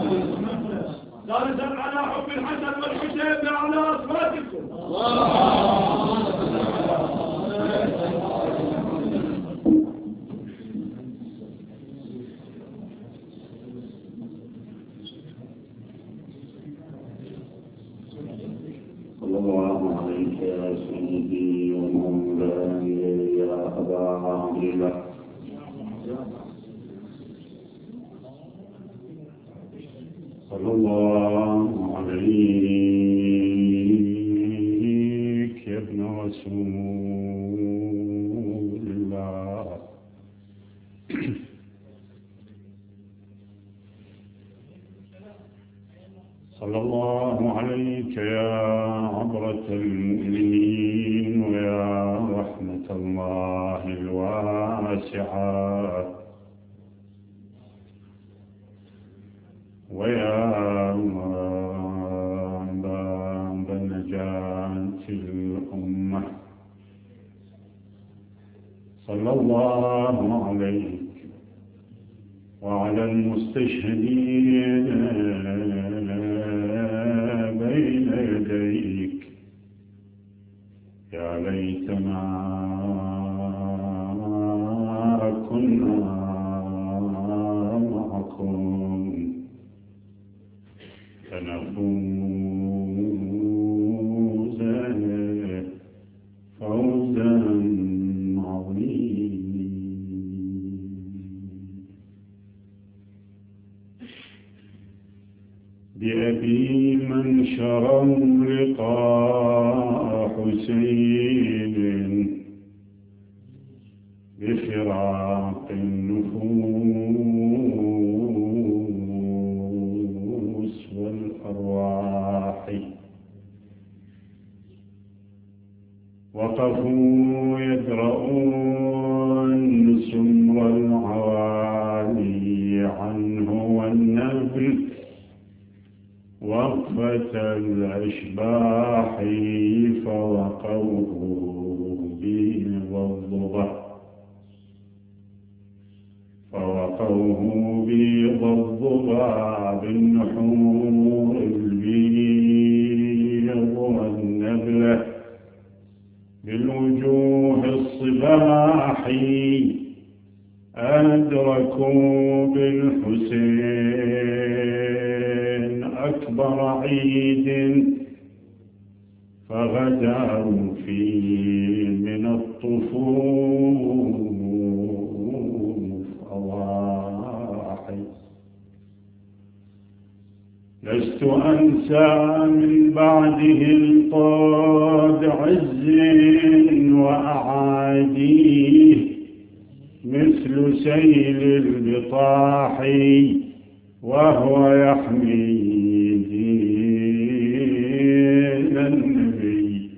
ثالثا على حب الحسن والحسين بأعلى أصواتكم. صلى الله عليك يا سيدي ومولاي يا أبا عبد الله. صلى الله عليك يا ابن رسول الله. صلى الله عليك يا عبرة المؤمنين ويا رحمة الله الواسعة ويا باب نجاة الأمة. صلى الله عليك وعلى المستشهدين بين يديك. يا ليتنا كنا معكم فنفوز فوزا عظيما. بأبي من شرى لقاء حسين بفراق النفوس والأرواح. وقفوا يدرؤون سمر العوالي عنه والنبل وقفة الأشباح فوقوه بيض الضبع بالنحور البيض والنبلة بالوجوه الصباح. أدركوا بالحسين أكبر عيد فغدروا فيه من الطفوف أواحي. لست أنسى من بعده القاد عز وأعاديه مثل سيل البطاح وهو يحمي دين النبي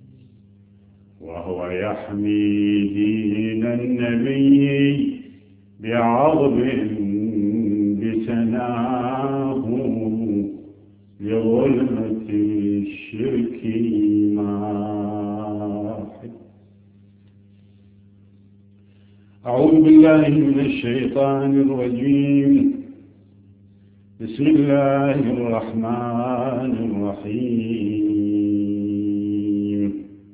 بعظم بسناه لظلمة الشرك ماحي. أعوذ بالله من الشيطان الرجيم. بسم الله الرحمن الرحيم.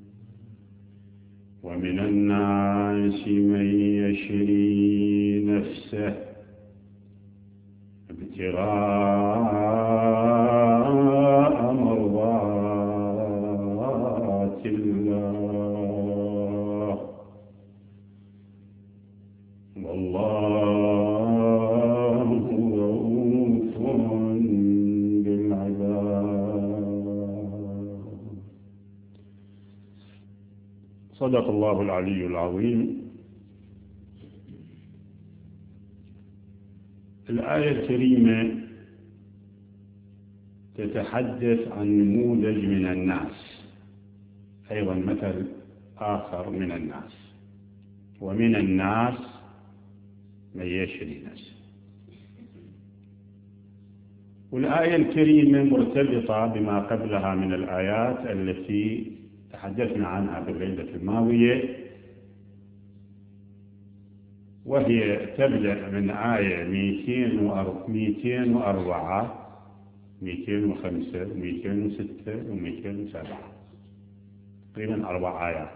ومن الناس من يشري نفسه ابتغاء مرضات الله والله رؤوف بالعباد. صدق الله العلي العظيم. الآية الكريمة تتحدث عن نموذج من الناس، أيضا مثل آخر من الناس. ومن الناس من يشري نفسه. والآية الكريمة مرتبطة بما قبلها من الآيات التي تحدثنا عنها بالليلة الماضية، وهي تبدأ من آية 204 205 206 و207، تقريبا 4 آيات.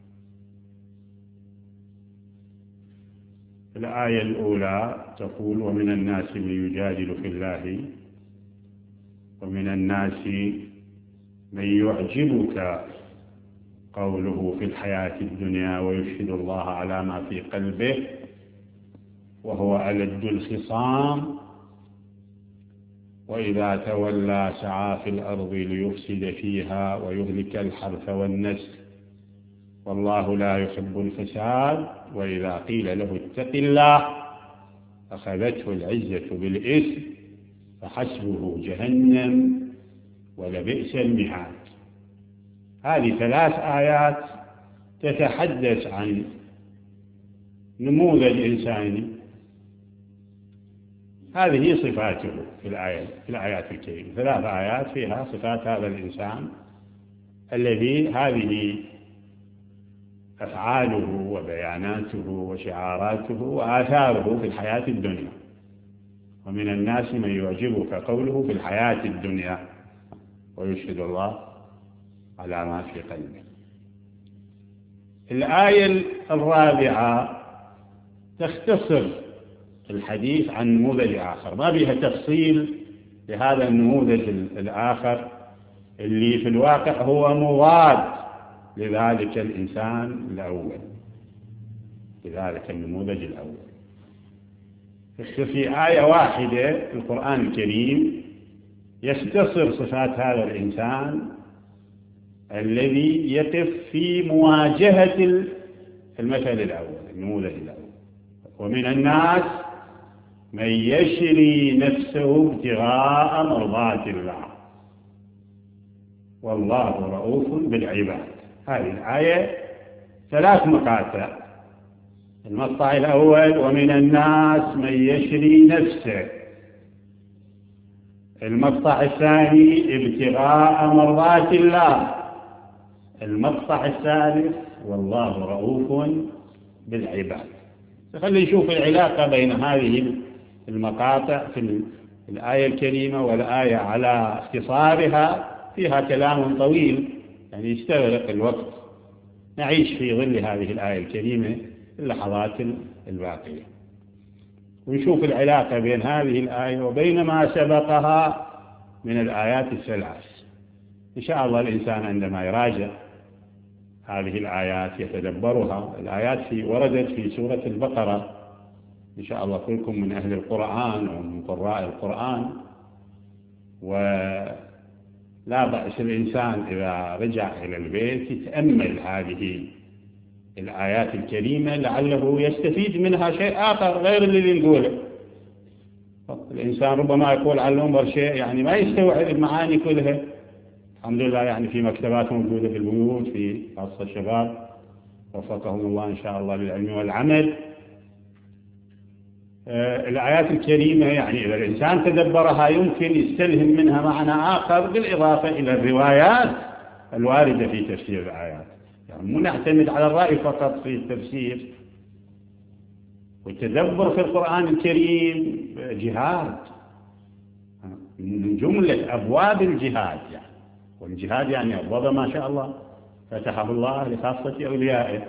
الآية الأولى تقول: ومن الناس من يجادل في الله، ومن الناس من يعجبك قوله في الحياة الدنيا ويشهد الله على ما في قلبه وهو ألد الخصام، وإذا تولى سعى في الأرض ليفسد فيها ويهلك الحرث والنسل والله لا يحب الفساد، وإذا قيل له اتق الله أخذته العزة بالإثم فحسبه جهنم ولبئس المهاد. هذه 3 آيات تتحدث عن نموذج إنساني، هذه صفاته في الآيات الكريمة. 3 آيات فيها صفات هذا الإنسان الذي هذه أفعاله وبياناته وشعاراته وآثاره في الحياة الدنيا. ومن الناس من يعجبك قوله في الحياة الدنيا ويشهد الله على ما في قلبه. الآية الرابعة تختصر الحديث عن نموذج آخر، ما بها تفصيل لهذا النموذج الآخر اللي في الواقع هو مضاد لذلك الإنسان الأول، لذلك النموذج الأول. في آية واحدة القرآن الكريم يختصر صفات هذا الإنسان الذي يقف في مواجهة المثل الأول، النموذج الأول. ومن الناس من يشري نفسه ابتغاء مرضات الله والله رؤوف بالعباد. هذه الآية 3 مقاطع. المقطع الأول: ومن الناس من يشري نفسه. المقطع الثاني: ابتغاء مرضات الله. المقطع الثالث: والله رؤوف بالعباد. خلينا نشوف العلاقة بين هذه المقاطع في الآية الكريمة والآية على اختصارها. فيها كلام طويل يعني يستغرق الوقت، نعيش في ظل هذه الآية الكريمة اللحظات الباقية ونشوف العلاقة بين هذه الآية وبين ما سبقها من الآيات ال3. إن شاء الله الإنسان عندما يراجع هذه الآيات يتدبرها. الآيات وردت في سورة البقرة. إن شاء الله كلكم من أهل القرآن ومن قراء القرآن، ولا بأس الإنسان إذا رجع إلى البيت يتأمل هذه الآيات الكريمة لعله يستفيد منها شيء آخر غير اللي نقوله. الإنسان ربما يقول على المنبر شيء يعني ما يستوعب المعاني كلها. الحمد لله يعني في مكتبات موجودة في البيوت، في خاصة الشباب وفقهم الله إن شاء الله للعلم والعمل. الآيات الكريمة يعني إذا الإنسان تدبرها يمكن يستلهم منها معنى آخر، بالإضافة إلى الروايات الواردة في تفسير الآيات. يعني مو نعتمد على الرأي فقط في التفسير. والتدبر في القرآن الكريم جهاد من جملة أبواب الجهاد يعني. والجهاد يعني أبواب ما شاء الله فتحه الله لخاصة أوليائه.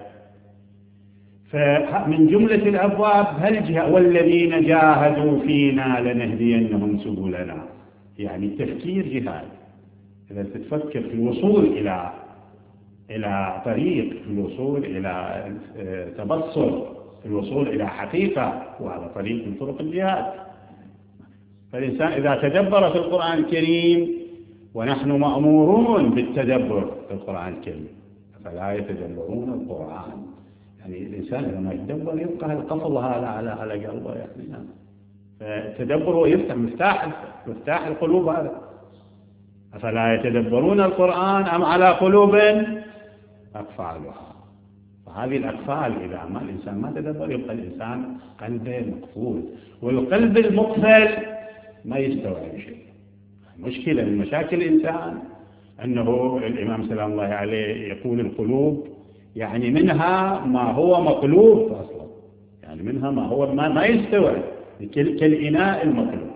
فمن جملة الأبواب هالجهاد: والذين جاهدوا فينا لنهدينهم سبلنا. يعني التفكير جهاد. إذا تتفكر في الوصول إلى طريق، في الوصول إلى تبصر، في الوصول إلى حقيقة، وهذا طريق من طرق الجهاد. فالإنسان إذا تدبر في القرآن الكريم، ونحن مأمورون بالتدبر في القرآن الكريم، فلا يتدبرون القرآن. يعني الإنسان لما يتدبر يبقى القفل هذا على قلبه يعني. فالتدبر هو يفتح مفتاح القلوب هذا. أفلا يتدبرون القرآن أم على قلوب أقفالها. فهذه الأقفال إذا ما الإنسان ما تدبر يبقى الإنسان قلبه مقفول، والقلب المقفل ما يستوعب شيء. مشكلة من مشاكل الإنسان أنه الإمام سلام الله عليه يقول القلوب يعني منها ما هو مقلوب أصلا، يعني يعني منها ما هو ما يستوعب كالإناء المقلوب.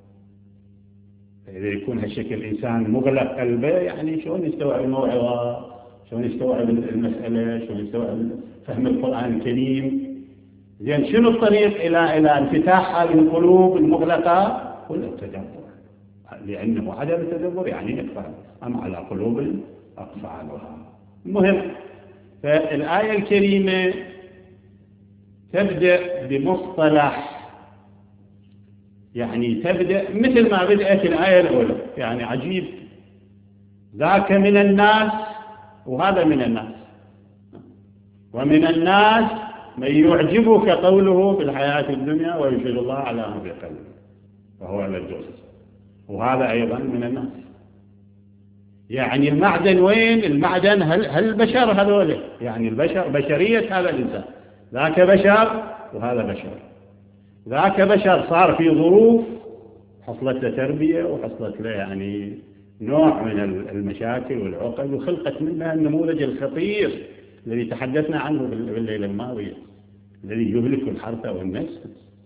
إذا يكون هالشكل إنسان مغلق قلبه يعني شلون يستوعب الموعظة، شلون يستوعب المسألة، شلون يستوعب فهم القرآن الكريم. زين شنو الطريق إلى انفتاح هذه القلوب المغلقة؟ هو التدبر، لأنه عدم التدبر يعني إقفال، أم على قلوب أقفالها. المهم فالآية الكريمة تبدأ بمصطلح، يعني تبدأ مثل ما بدأت الآية الأولى، يعني عجيب، ذاك من الناس وهذا من الناس، ومن الناس من يعجبك قوله في الحياة الدنيا ويشهد الله على ما في قلبه فهو للجوز، وهذا أيضا من الناس. يعني المعدن وين؟ المعدن هل البشر هذول، يعني البشر بشرية هذا الإنسان، ذاك بشر وهذا بشر. ذاك بشر صار في ظروف حصلت له تربية وحصلت له يعني نوع من المشاكل والعقد، وخلقت منها النموذج الخطير الذي تحدثنا عنه بالليلة الماضية، الذي يهلك الحرث والنسل.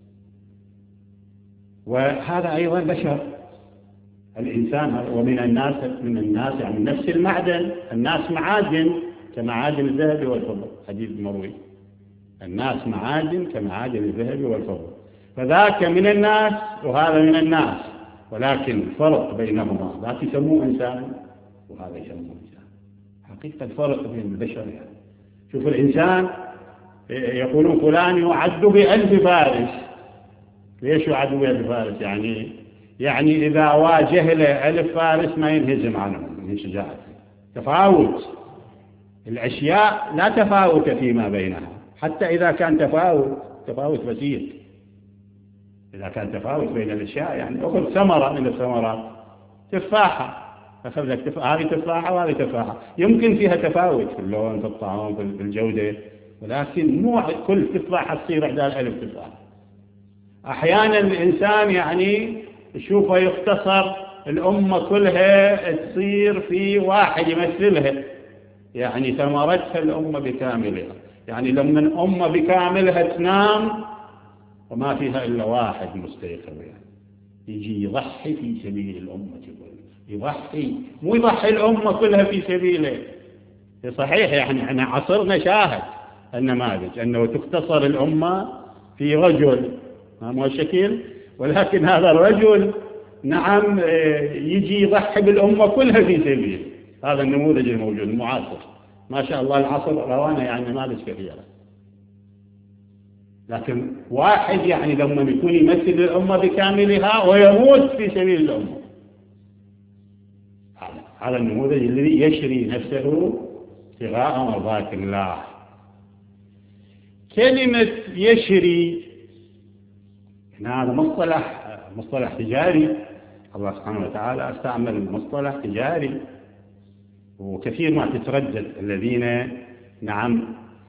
وهذا أيضا بشر الإنسان. ومن الناس يعني نفس المعدن، الناس معادن كمعادن الذهب والفضة، حديث مروي، الناس معادن كمعادن الذهب والفضة. فذاك من الناس وهذا من الناس، ولكن الفرق بينهما، ذاك يسموه إنسان وهذا يسموه إنسان. حقيقة الفرق بين البشر يعني شوف الإنسان يقولون فلان يعد ب1000 فارس. ليش يعد ب1000 فارس؟ يعني إذا واجه له 1000 فارس ما ينهزم عنهم من شجاعته. تفاوت الأشياء لا تفاوت فيما بينها، حتى إذا كان تفاوت بسيط. إذا كان تفاوت بين الأشياء يعني أخذ ثمرة من الثمرات، تفاحة، أخذ لك هذه تفاحة وهذه تفاحة، يمكن فيها تفاوت في اللون، في الطعم، في الجودة، ولكن مو كل تفاحة تصير 11,000 تفاحة. أحيانا الإنسان يعني يشوفه يختصر الأمة كلها تصير في واحد يمثلها، يعني ثمرتها الأمة بكاملها. يعني لما أمة بكاملها تنام وما فيها إلا واحد مستيقظ، يعني يجي يضحي في سبيل الأمة كلها، يضحي، مو يضحي الأمة كلها في سبيله. صحيح يعني احنا عصرنا شاهد النماذج أنه تختصر الأمة في رجل، ما هو الشكل، ولكن هذا الرجل نعم يجي يضحي بالأمة كلها في سبيله. هذا النموذج الموجود المعاصر، ما شاء الله العصر روانا يعني نماذج كثيرة. لكن واحد يعني لما يكون يمثل الأمة بكاملها ويموت في سبيل الأمة، هذا النموذج الذي يشري نفسه ابتغاء مرضات الله. كلمة يشري هذا مصطلح تجاري، الله سبحانه وتعالى استعمل مصطلح تجاري، وكثير ما تتردد الذين نعم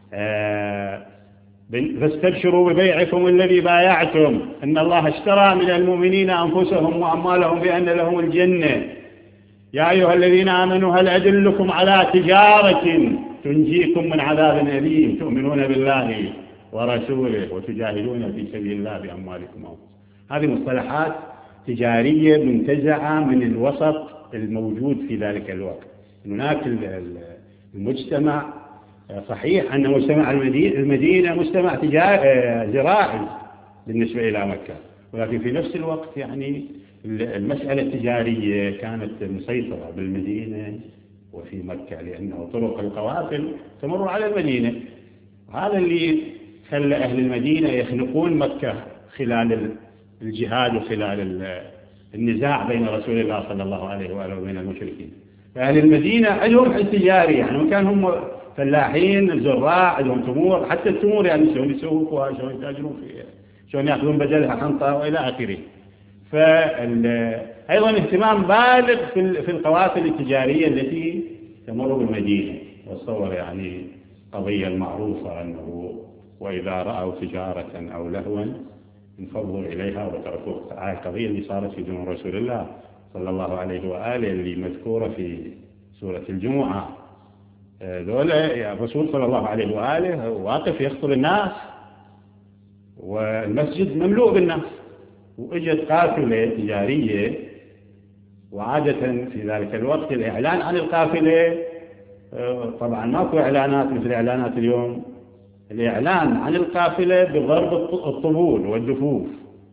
فاستبشروا ببيعكم الذي بايعتم إن الله اشترى من المؤمنين أنفسهم وأموالهم بأن لهم الجنة يا أيها الذين آمنوا هل أدلكم على تجارة تنجيكم من عذاب أليم تؤمنون بالله ورسوله وتجاهدون في سبيل الله بأموالكم وأنفسكم. هذه مصطلحات تجارية منتزعة من الوسط الموجود في ذلك الوقت. هناك المجتمع صحيح أن مجتمع المدينة مجتمع زراعي بالنسبة إلى مكة، ولكن في نفس الوقت يعني المسألة التجارية كانت مسيطرة بالمدينة وفي مكة، لأنه طرق القوافل تمر على المدينة. هذا اللي خلى أهل المدينة يخنقون مكة خلال الجهاد وخلال النزاع بين رسول الله صلى الله عليه وآله وبين المشركين. فأهل المدينة عندهم حس تجاري، يعني كان هم فلاحين زراع، عندهم تمور، حتى التمور يعني شلون يسوقوها، شلون يتاجرون فيها، شلون يأخذون بدلها حنطة وإلى آخره. فأيضا اهتمام بالغ في القوافل التجارية التي تمر بالمدينة. والصور يعني قضية المعروفة أنه وإذا رأوا تجارة أو لهوا انفضوا إليها وتركوها. القضية اللي صارت في زمن رسول الله صلى الله عليه وآله اللي مذكورة في سورة الجمعة. ذولا الرسول صلى الله عليه وآله واقف يخطب الناس والمسجد مملوء بالناس، وإجت قافلة تجارية، وعادة في ذلك الوقت الإعلان عن القافلة طبعا ماكو إعلانات مثل إعلانات اليوم، الإعلان عن القافلة بضرب الطبول والدفوف.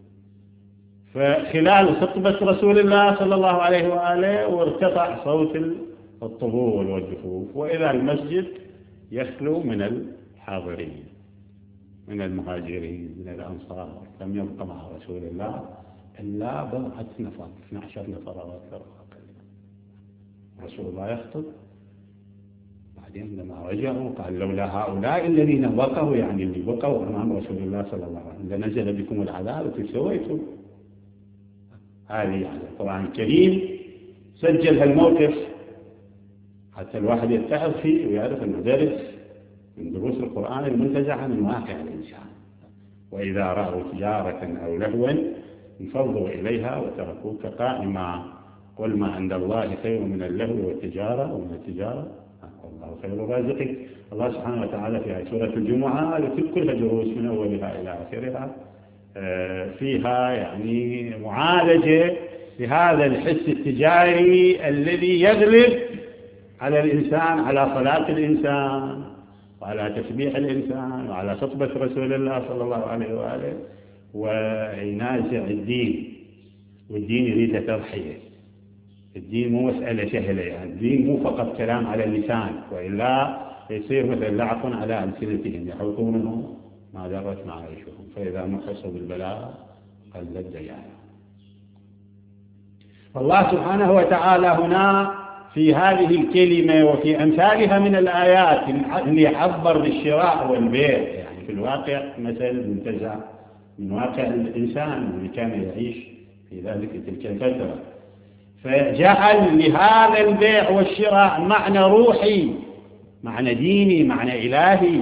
فخلال خطبة رسول الله صلى الله عليه وآله وارتفع صوت الطبول والدفوف، وإذا المسجد يخلو من الحاضرين، من المهاجرين، من الأنصار. لم يبق مع رسول الله إلا بضعة نفر، 12 نفر أو أكثر. رسول الله يخطب، بعدين لما رجعوا قال لولا هؤلاء الذين بقوا، يعني اللي بقوا أمام رسول الله صلى الله عليه وسلم، لنزل بكم العذاب وتسويتم. هذه يعني القرآن الكريم سجل هالموقف حتى الواحد يتعظ فيه ويعرف أنه درس من دروس القرآن المنتزعة من واقع الإنسان. وإذا رأوا تجارة أو لهوا انفضوا إليها وتركوك قائما، قل ما عند الله خير من اللهو والتجارة، ومن التجارة الله خير الرازقين. الله سبحانه وتعالى في سورة الجمعة التي كلها دروس من أولها إلى آخرها فيها يعني معالجة لهذا الحس التجاري الذي يغلب على الإنسان، على صلاة الإنسان وعلى تسبيح الإنسان وعلى خطبة رسول الله صلى الله عليه وآله، وينازع الدين. والدين يريد تضحية، الدين مو مسألة سهلة، يعني الدين مو فقط كلام على اللسان، وإلا يصير مثل لعق على ألسنتهم يحوطونه ما درت معايشهم، فإذا محصوا بالبلاء قلت ديانا. فالله سبحانه وتعالى هنا في هذه الكلمة وفي أمثالها من الآيات اللي يعبر بالشراء والبيع، يعني في الواقع مثل منتزع من واقع الإنسان اللي كان يعيش في ذلك تلك الفترة، فجعل لهذا البيع والشراء معنى روحي، معنى ديني، معنى إلهي.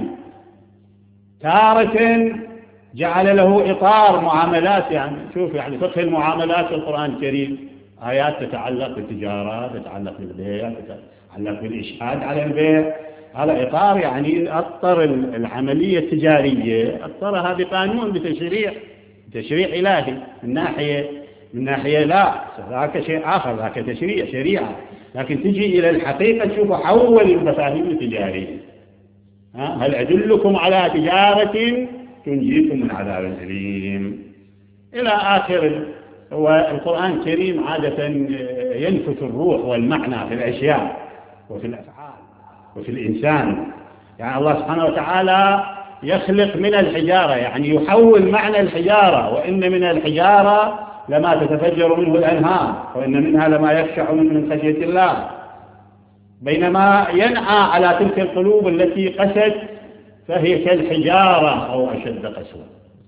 تارة جعل له إطار معاملات، يعني شوف يعني فقه المعاملات في القرآن الكريم آيات تتعلق بالتجارة، تتعلق بالبيع، تتعلق بالإشهاد على البيع. هذا إطار يعني أطر العملية التجارية، أطرها بقانون، بتشريع إلهي. من ناحية لا، ذاك شيء آخر، ذاك تشريع شريعة. لكن تجي إلى الحقيقة تشوف حول المفاهيم التجارية. هل أدلكم على تجارة تنجيكم من عذاب أليم إلى آخر. والقرآن الكريم عادة ينفث الروح والمعنى في الأشياء وفي الأفعال وفي الإنسان. يعني الله سبحانه وتعالى يخلق من الحجارة، يعني يحول معنى الحجارة، وإن من الحجارة لما تتفجر منه الأنهار، وإن منها لما يخشع من خشية الله. بينما ينعى على تلك القلوب التي قست فهي كالحجارة أو أشد قسوة.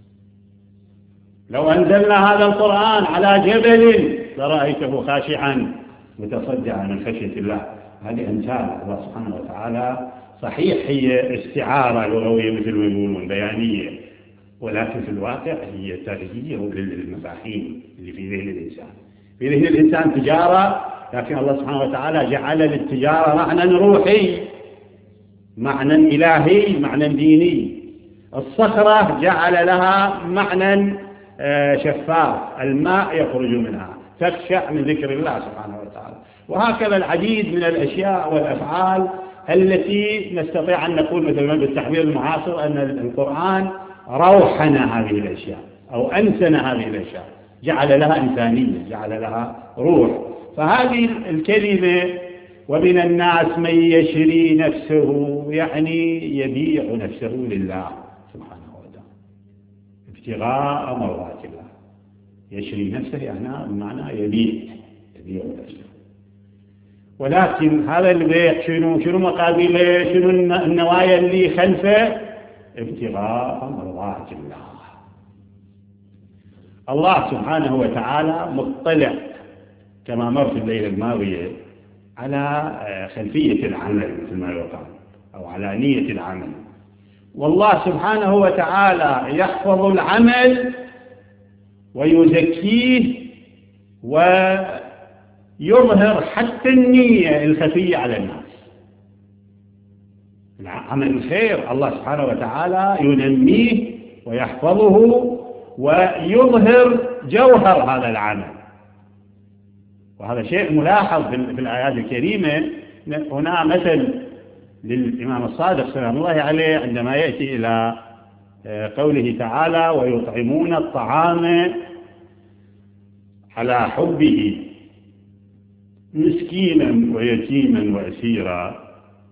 لو أنزلنا هذا القرآن على جبل لرأيته خاشعا متصدعا من خشية الله. هذه أمثال الله سبحانه وتعالى. صحيح هي استعارة لغوية مثل ما يقولون بيانية، ولكن في الواقع هي تغيير للمفاهيم اللي في ذهن الإنسان. في ذهن الإنسان تجارة، لكن الله سبحانه وتعالى جعل للتجارة معنى روحي، معنى إلهي، معنى ديني. الصخرة جعل لها معنى شفاف، الماء يخرج منها، تخشع من ذكر الله سبحانه وتعالى. وهكذا العديد من الأشياء والأفعال التي نستطيع أن نقول مثلا بالتعبير المعاصر أن القرآن روحن هذه الأشياء أو أنسن هذه الأشياء، جعل لها إنسانية، جعل لها روح. فهذه الكلمة ومن الناس من يشري نفسه، يعني يبيع نفسه لله سبحانه وتعالى ابتغاء مرضات الله. يشري نفسه يعني بمعنى يبيع نفسه. ولكن هذا البيع شنو مقابله؟ شنو النوايا اللي خلفه؟ ابتغاء مرضات الله. الله سبحانه وتعالى مطلع كما مر في الليلة الماضية على خلفية العمل مثل ما يقال، أو على نية العمل. والله سبحانه وتعالى يحفظ العمل ويزكيه ويظهر حتى النية الخفية على الناس. عمل الخير الله سبحانه وتعالى ينميه ويحفظه ويظهر جوهر هذا العمل. وهذا شيء ملاحظ في الآيات الكريمة. هنا مثل للإمام الصادق سلام الله عليه عندما يأتي إلى قوله تعالى ويطعمون الطعام على حبه مسكينا ويتيما وأسيرا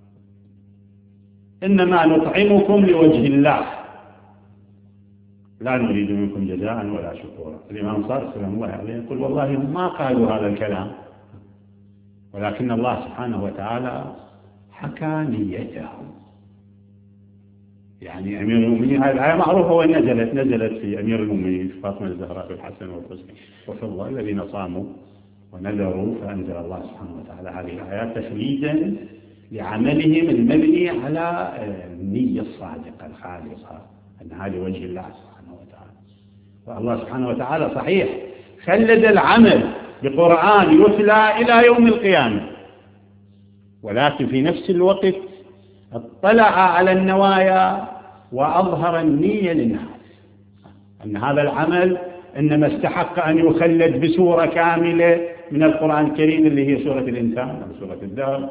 إنما نطعمكم لوجه الله لا نريد منكم جزاء ولا شكورا. الإمام الصادق سلام الله عليه يقول والله ما قالوا هذا الكلام، ولكن الله سبحانه وتعالى حكى نيتهم. يعني أمير المؤمنين هذه الآية معروفة، ونزلت في أمير المؤمنين فاطمة الزهراء والحسن والحسين وفضل الذين صاموا ونذروا، فأنزل الله سبحانه وتعالى هذه الآيات تخليدا لعملهم المبني على النية الصادقة الخالصة أنها لوجه الله سبحانه وتعالى. والله سبحانه وتعالى صحيح خلد العمل بقرآن يتلى إلى يوم القيامة، ولكن في نفس الوقت اطلع على النوايا وأظهر النية للناس أن هذا العمل إنما استحق أن يخلد بسورة كاملة من القرآن الكريم اللي هي سورة الإنسان أو سورة الدهر،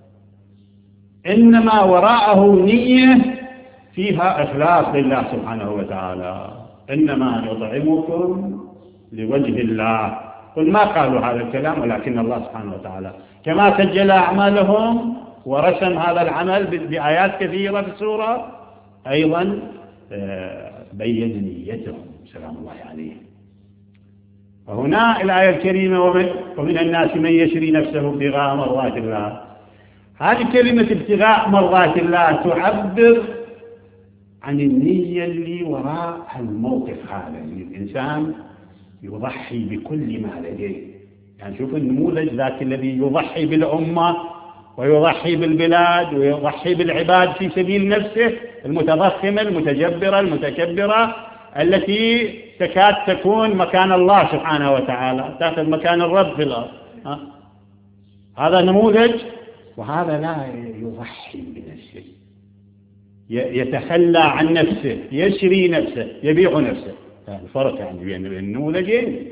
إنما وراءه نية فيها إخلاص لله سبحانه وتعالى. إنما نطعمكم لوجه الله. قل ما قالوا هذا الكلام، ولكن الله سبحانه وتعالى كما سجل أعمالهم ورسم هذا العمل بآيات كثيرة في السورة أيضا بين نيتهم سلام الله عليه. وهنا الآية الكريمة ومن الناس من يشري نفسه ابتغاء مرضات الله. هذه كلمة ابتغاء مرضات الله تعبر عن النية اللي وراء الموقف هذا. يعني الإنسان يضحي بكل ما لديه. يعني شوف النموذج ذاك الذي يضحي بالأمة ويضحي بالبلاد ويضحي بالعباد في سبيل نفسه، المتضخمة المتجبرة المتكبرة التي تكاد تكون مكان الله سبحانه وتعالى، تأخذ مكان الرب في الأرض. هذا نموذج. وهذا لا يضحي بنفسه، يتخلى عن نفسه، يشري نفسه، يبيع نفسه. الفرق يعني بين النموذجين.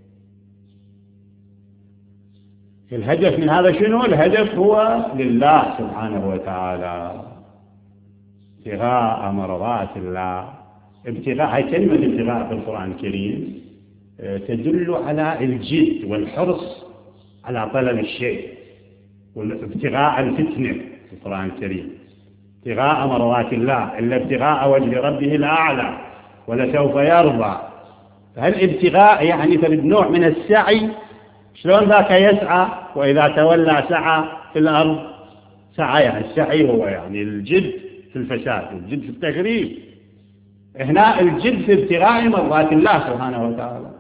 الهدف من هذا شنو؟ الهدف هو لله سبحانه وتعالى، ابتغاء مرضات الله. ابتغاء، هاي كلمة ابتغاء في القرآن الكريم تدل على الجد والحرص على طلب الشيء، وابتغاء الفتنة في القرآن الكريم، ابتغاء مرضات الله إلا ابتغاء وجه ربه الأعلى ولسوف يرضى. فهالابتغاء يعني تريد نوع من السعي. شلون ذاك يسعى وإذا تولى سعى في الأرض سعى، يعني السعي هو يعني الجد في الفساد، الجد في التخريب. هنا الجد في ابتغاء مرضات الله سبحانه وتعالى.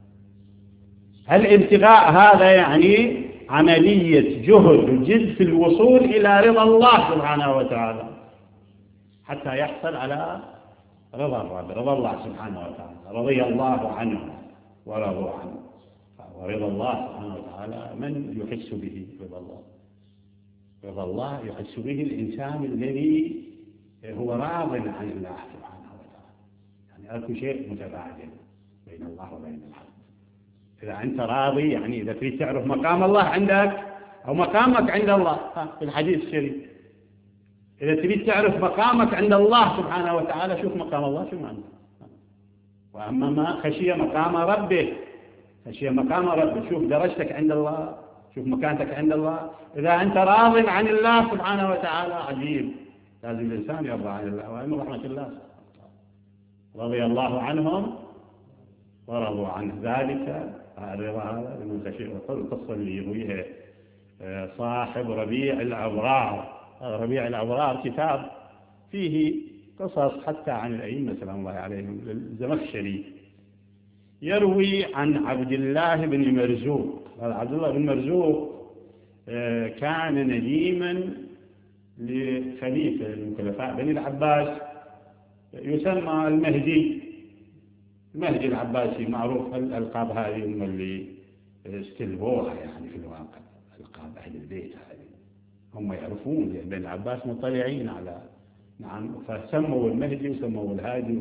الابتغاء هذا يعني عملية جهد وجد في الوصول إلى رضا الله سبحانه وتعالى حتى يحصل على رضا الرب، رضا الله سبحانه وتعالى. رضي الله عنه ورضوا عنه. ورضا الله سبحانه وتعالى من يحس به رضا الله؟ رضا الله يحس به الإنسان الذي هو راض عن الله سبحانه وتعالى. يعني أكو شيء متبادل بين الله وبين العبد. إذا أنت راضي، يعني إذا تريد تعرف مقام الله عندك أو مقامك عند الله في الحديث الشريف، إذا تريد تعرف مقامك عند الله سبحانه وتعالى شوف مقام الله شو معنى. وأما ما خشي مقام ربه، خشي مقام ربه، شوف درجتك عند الله، شوف مكانتك عند الله. إذا أنت راض عن الله سبحانه وتعالى عجيب، لازم الإنسان يرضى عن الله وعن رحمة الله. رضي الله عنهم ورضوا عنه. ذلك الرضا هذا لمن خشي. القصة اللي يرويها صاحب ربيع الأبرار. ربيع الأبرار كتاب فيه قصص حتى عن الأئمة سلام الله عليهم. الزمخشري يروي عن عبد الله بن مرزوق. عبد الله بن مرزوق كان نديما لخليفة من خلفاء بني العباس يسمى المهدي. المهدي العباسي معروف. الألقاب هذه هم اللي استلبوها يعني في الواقع، ألقاب أهل البيت هذه هم يعرفون، لأن بني العباس مطلعين على نعم، فسموا المهدي وسموا الهادي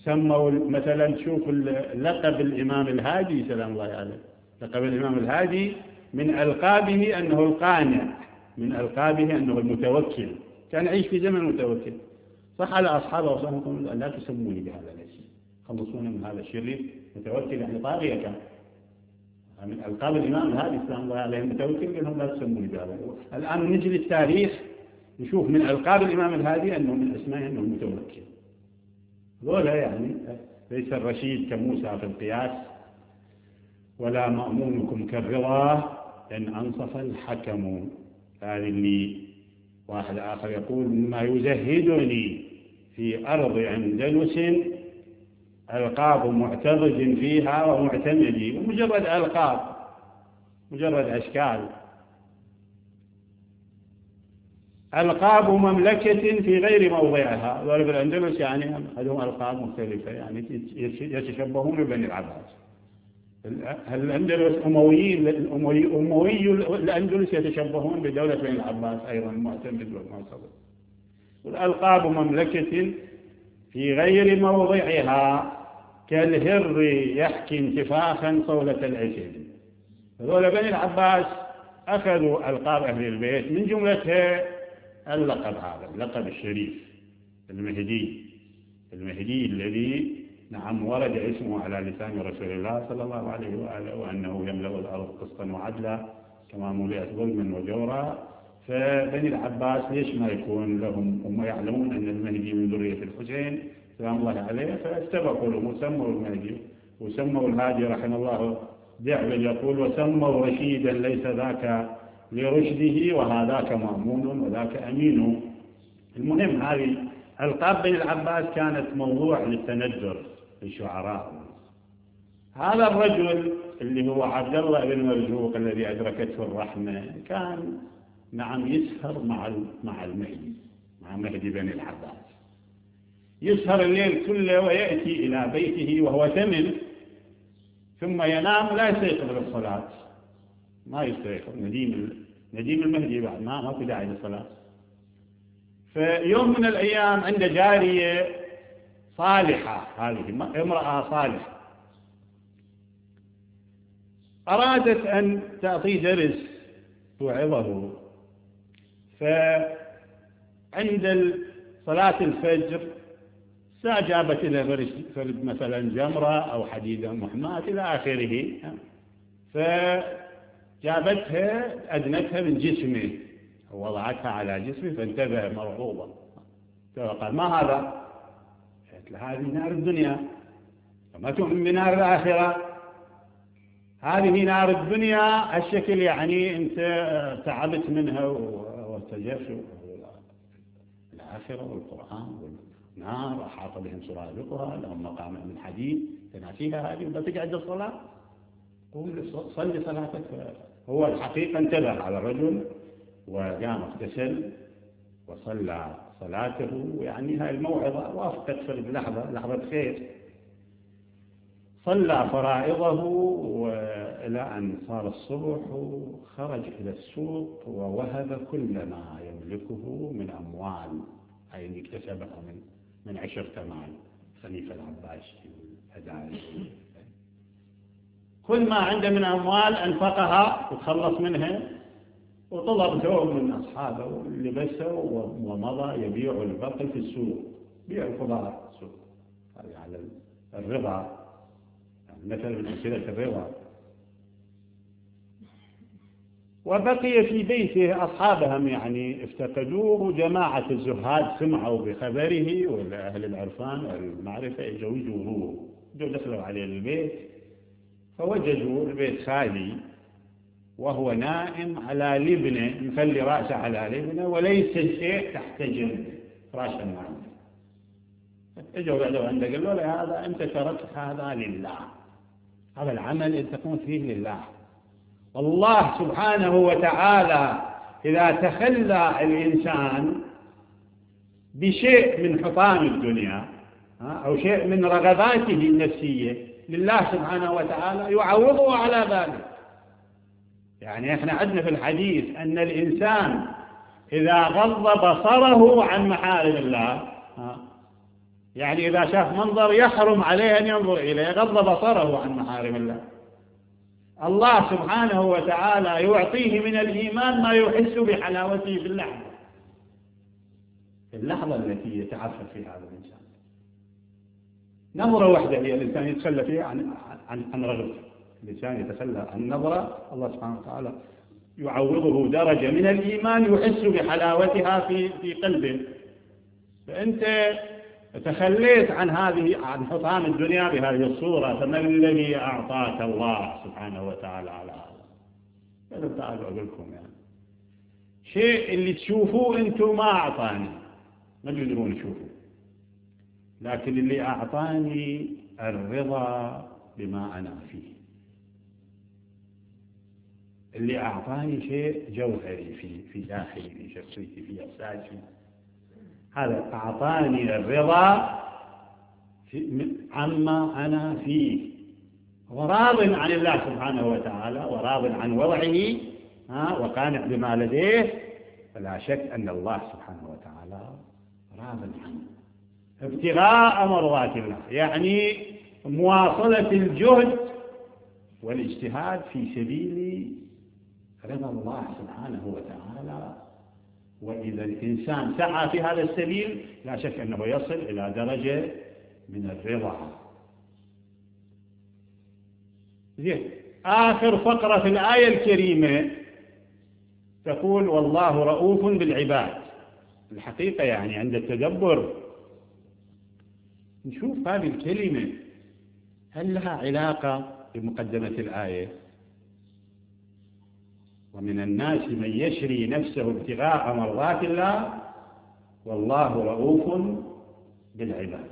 سموا مثلا شوف لقب الإمام الهادي سلام الله عليه، لقب الإمام الهادي من ألقابه أنه القانع، من ألقابه أنه المتوكل، كان يعيش في زمن المتوكل. صح على أصحابه وصحبه لا تسموني بهذا الاسم، خلصونا من هذا الشرير. متوكل يعني طاغية، كان من ألقاب الإمام الهادي سلام الله عليه المتوكل، قال لهم لا تسموني بهذا. الآن نجي للتاريخ نشوف من ألقاب الإمام الهادي أنه من أسمائه أنه المتوكل. ذولا يعني ليس الرشيد كموسى في القياس، ولا مأمونكم كالرضا إن أنصف الحكم. هذه اللي واحد آخر يقول مما يزهدني في أرض أندلس ألقاب معترج فيها ومعتمدي، ومجرد ألقاب، مجرد أشكال. ألقاب مملكة في غير موضعها، ذلك الأندلس يعني لهم ألقاب مختلفة، يعني يتشبهون ببني العباس. الأندلس أمويين، أموي الأندلس يتشبهون بدولة بني العباس أيضا، المعتمد والمعتضد. والألقاب مملكة في غير موضعها كالهر يحكي انتفاخا صولة الأسد. هذول بني العباس أخذوا ألقاب أهل البيت، من جملتها اللقب هذا، اللقب الشريف المهدي، المهدي الذي نعم ورد اسمه على لسان رسول الله صلى الله عليه وآله، وأنه يملأ الأرض قسطا وعدلا كما ملئت ظلما وجورا. فبني العباس ليش ما يكون لهم، هم يعلمون أن المهدي من ذرية الحسين سلام الله عليه، فاستبقوا له وسموا المهدي وسموا الهادي رحمه الله. دعبل يقول وسموا رشيدا ليس ذاك لرشده وهذاك مأمون وذاك أمين. المهم هذه ألقاب بني العباس كانت موضوع للتندر للشعراء. هذا الرجل اللي هو عبد الله بن مرزوق الذي أدركته الرحمة كان نعم يسهر مع المهدي، مع مهدي بني العباس، يسهر الليل كله ويأتي إلى بيته وهو ثمن، ثم ينام لا يستيقظ للصلاة، ما يستيقظ، نديم المهدي بعد ما في داعي للصلاة. فيوم من الأيام عند جارية صالحة، هذه امرأة صالحة، أرادت أن تعطي درس توعظه. فعند صلاة الفجر جابت إلى فرد مثلا جمرة أو حديدة محماة إلى آخره، فجابتها أدنتها من جسمه ووضعتها على جسمه، فانتبه مرعوبا، قال ما هذا؟ قالت له هذه نار الدنيا وما تؤمن بنار الآخرة. هذه نار الدنيا الشكل يعني أنت تعبت منها وارتجفت، الآخرة والقرآن والنار أحاط بهم سرادقها، لهم مقام من حديد، تناسيها هذه ولا تقعد الصلاة، قوم صلي صلاتك. هو الحقيقة انتبه على الرجل وقام اغتسل وصلى صلاته، يعني هاي الموعظة وافقت في لحظة خير. صلى فرائضه وإلى أن صار الصبح خرج إلى السوق ووهب كل ما يملكه من أموال أي اكتسبها من عشر ثمان خليفة العباسي والهدايا، كل ما عنده من أموال أنفقها وتخلص منها، وطلب ثوب من أصحابه لبسه ومضى يبيع البقل في السوق، بيع الخضار في السوق. هذه على الرضا، مثل من أمثلة الرضا. وبقي في بيته أصحابهم يعني افتقدوه، جماعة الزهاد سمعوا بخبره والأهل العرفان والمعرفة اجوا يزوروه، دخلوا عليه البيت فوجدوا البيت خالي وهو نائم على لبنه، مخلي رأسه على لبنه وليس شيء تحت جنبه، فراش النائم. اجوا قعدوا عنده قالوا له هذا أنت تركت هذا لله، هذا العمل أن تكون فيه لله. والله سبحانه وتعالى إذا تخلى الإنسان بشيء من حطام الدنيا أو شيء من رغباته النفسية لله سبحانه وتعالى يعوضه على ذلك. يعني احنا عندنا في الحديث أن الإنسان إذا غض بصره عن محارم الله يعني إذا شاف منظر يحرم عليه أن ينظر إليه، غض بصره عن محارم الله. الله سبحانه وتعالى يعطيه من الإيمان ما يحس بحلاوته في اللحظة التي يتعفف فيها هذا الإنسان. نظرة واحدة هي الإنسان يتخلى فيها عن رغبته. الإنسان يتخلى عن نظرة، الله سبحانه وتعالى يعوضه درجة من الإيمان يحس بحلاوتها في قلبه. فأنت تخليت عن حطام الدنيا بهذه الصورة، فما الذي أعطاك الله سبحانه وتعالى على هذا؟ تعالوا أقول لكم يعني شيء اللي تشوفوه أنتم ما أعطاني، ما تقدرون تشوفوه، لكن اللي أعطاني الرضا بما أنا فيه. اللي أعطاني شيء جوهري في داخلي، في شخصيتي، في إحساسي. هذا أعطاني الرضا عما أنا فيه، وراض عن الله سبحانه وتعالى، وراض عن وضعه، وقانع بما لديه. فلا شك أن الله سبحانه وتعالى راض عنه. ابتغاء مرضات الله يعني مواصلة الجهد والاجتهاد في سبيل رضا الله سبحانه وتعالى. وإذا الإنسان سعى في هذا السبيل لا شك أنه يصل إلى درجة من الرضا. آخر فقرة في الآية الكريمة تقول والله رؤوف بالعباد. الحقيقة يعني عند التدبر نشوف هذه الكلمة هل لها علاقة بمقدمة الآية؟ ومن الناس من يشري نفسه ابتغاء مرضات الله والله رؤوف بالعباد.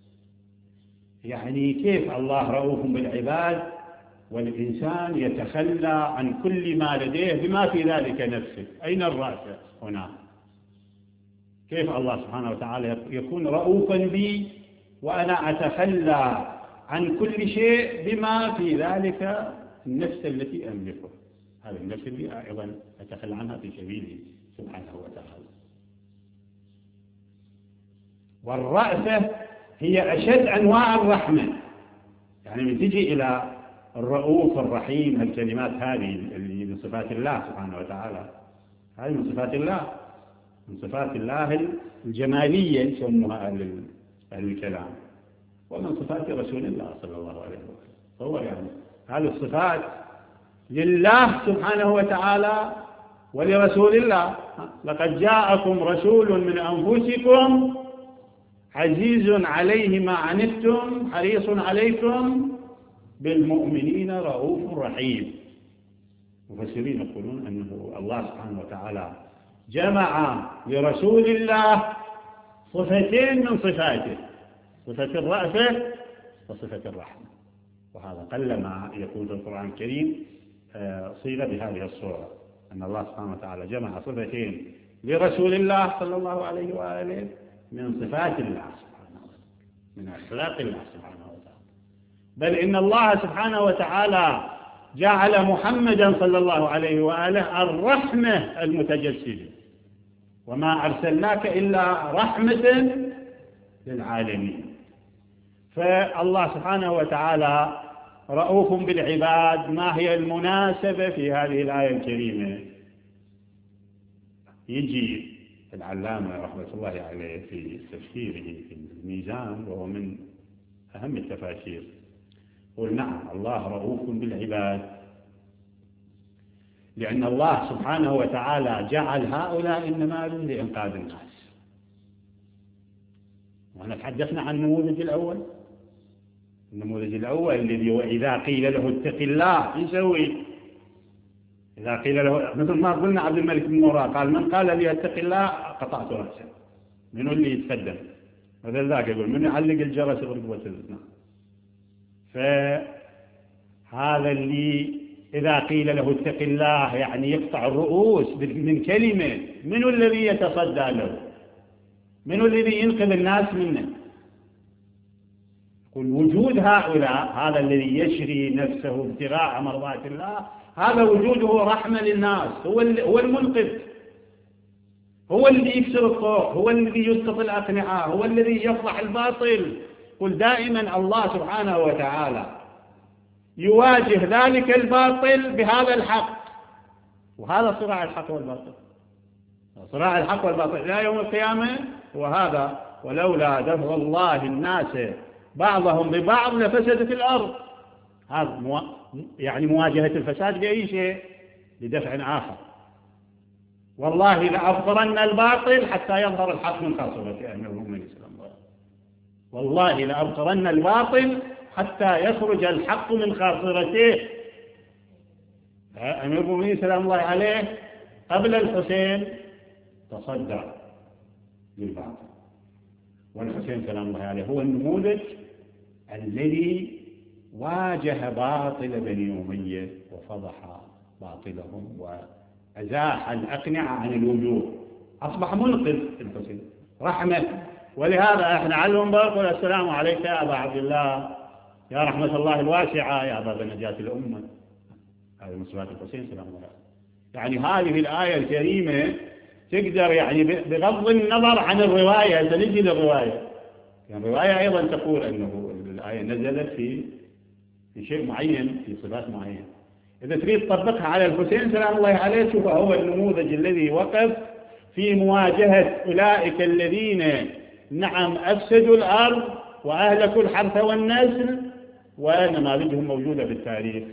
يعني كيف الله رؤوف بالعباد والإنسان يتخلى عن كل ما لديه بما في ذلك نفسه؟ أين الرأس هنا؟ كيف الله سبحانه وتعالى يكون رؤوفا بي وأنا أتخلى عن كل شيء بما في ذلك النفس التي أملكه، هذه النفس اللي أيضا أتخلى عنها في سبيله سبحانه وتعالى. والرأفة هي أشد أنواع الرحمة. يعني من تجي إلى الرؤوف الرحيم، الكلمات هذه اللي من صفات الله سبحانه وتعالى، هذه من صفات الله، من صفات الله الجمالية يسموها أهل الكلام، ومن صفات رسول الله صلى الله عليه وسلم. هو يعني هذه الصفات لله سبحانه وتعالى ولرسول الله. لقد جاءكم رسول من أنفسكم عزيز عليه ما عنتم حريص عليكم بالمؤمنين رؤوف رحيم. مفسرين يقولون أنه الله سبحانه وتعالى جمع لرسول الله صفتين من صفاته، صفة الرأفة وصفة الرحمة. وهذا قلما يكون في القرآن الكريم صيغة بهذه الصورة، أن الله سبحانه وتعالى جمع صفتين لرسول الله صلى الله عليه وآله من صفات الله سبحانه وتعالى، من أخلاق الله سبحانه وتعالى. بل إن الله سبحانه وتعالى جعل محمدا صلى الله عليه وآله الرحمة المتجسدة، وما أرسلناك إلا رحمة للعالمين. فالله سبحانه وتعالى رؤوف بالعباد. ما هي المناسبة في هذه الآية الكريمة؟ يجي العلامة رحمة الله عليه في تفسيره في الميزان، وهو من أهم التفاسير، يقول نعم الله رؤوف بالعباد لأن الله سبحانه وتعالى جعل هؤلاء إنما لإنقاذ الناس. وأنا تحدثنا عن النموذج الأول، النموذج الأول الذي وإذا قيل له اتق الله يسوي. إذا قيل له مثل ما قلنا عبد الملك بن مروان قال من قال لي اتق الله قطعت رأسه. منو اللي يتقدم؟ مثل ذاك يقول من يعلق الجرس برقبة الإثنان. فهذا اللي إذا قيل له اتق الله يعني يقطع الرؤوس من كلمة. منو الذي يتصدى له؟ منو الذي ينقذ الناس منه؟ يقول وجود هؤلاء، هذا الذي يشري نفسه ابتغاء مرضات الله، هذا وجوده رحمة للناس، هو المنقذ، هو الذي يكسر الطرق، هو الذي يسقط الأقنعة، هو الذي يفضح الباطل. قل دائما الله سبحانه وتعالى يواجه ذلك الباطل بهذا الحق، وهذا صراع الحق والباطل. صراع الحق والباطل إلى يوم القيامة وهذا. ولولا دفع الله الناس بعضهم ببعض لفسدت الأرض. هذا يعني مواجهة الفساد بأي شيء؟ بدفع آخر. والله لأبطرن الباطل حتى يظهر الحق من خاصرته. أمير المؤمنين سلام الله، والله لأبطرن الباطل حتى يخرج الحق من خاصرته. أمير المؤمنين سلام الله عليه قبل الحسين تصدى للباطل، والحسين سلام الله عليه هو النموذج الذي واجه باطل بني أمية وفضح باطلهم وأزاح الأقنعة عن الوجوه. أصبح منقذ الحسين رحمة. ولهذا احنا على المنبر نقول السلام عليك يا أبا عبد الله، يا رحمة الله الواسعة، يا باب نجاة الأمة. هذه من صفات الحسين سلام الله عليه. يعني هذه الآية الكريمة تقدر يعني بغض النظر عن الرواية، سنجي للرواية. يعني الرواية أيضا تقول أنه الآية نزلت في شيء معين، في صفات معينة. إذا تريد تطبقها على الحسين سلام الله عليه، شوف هو النموذج الذي وقف في مواجهة أولئك الذين نعم أفسدوا الأرض وأهلكوا الحرث والنسل، ونماذجهم موجودة في التاريخ.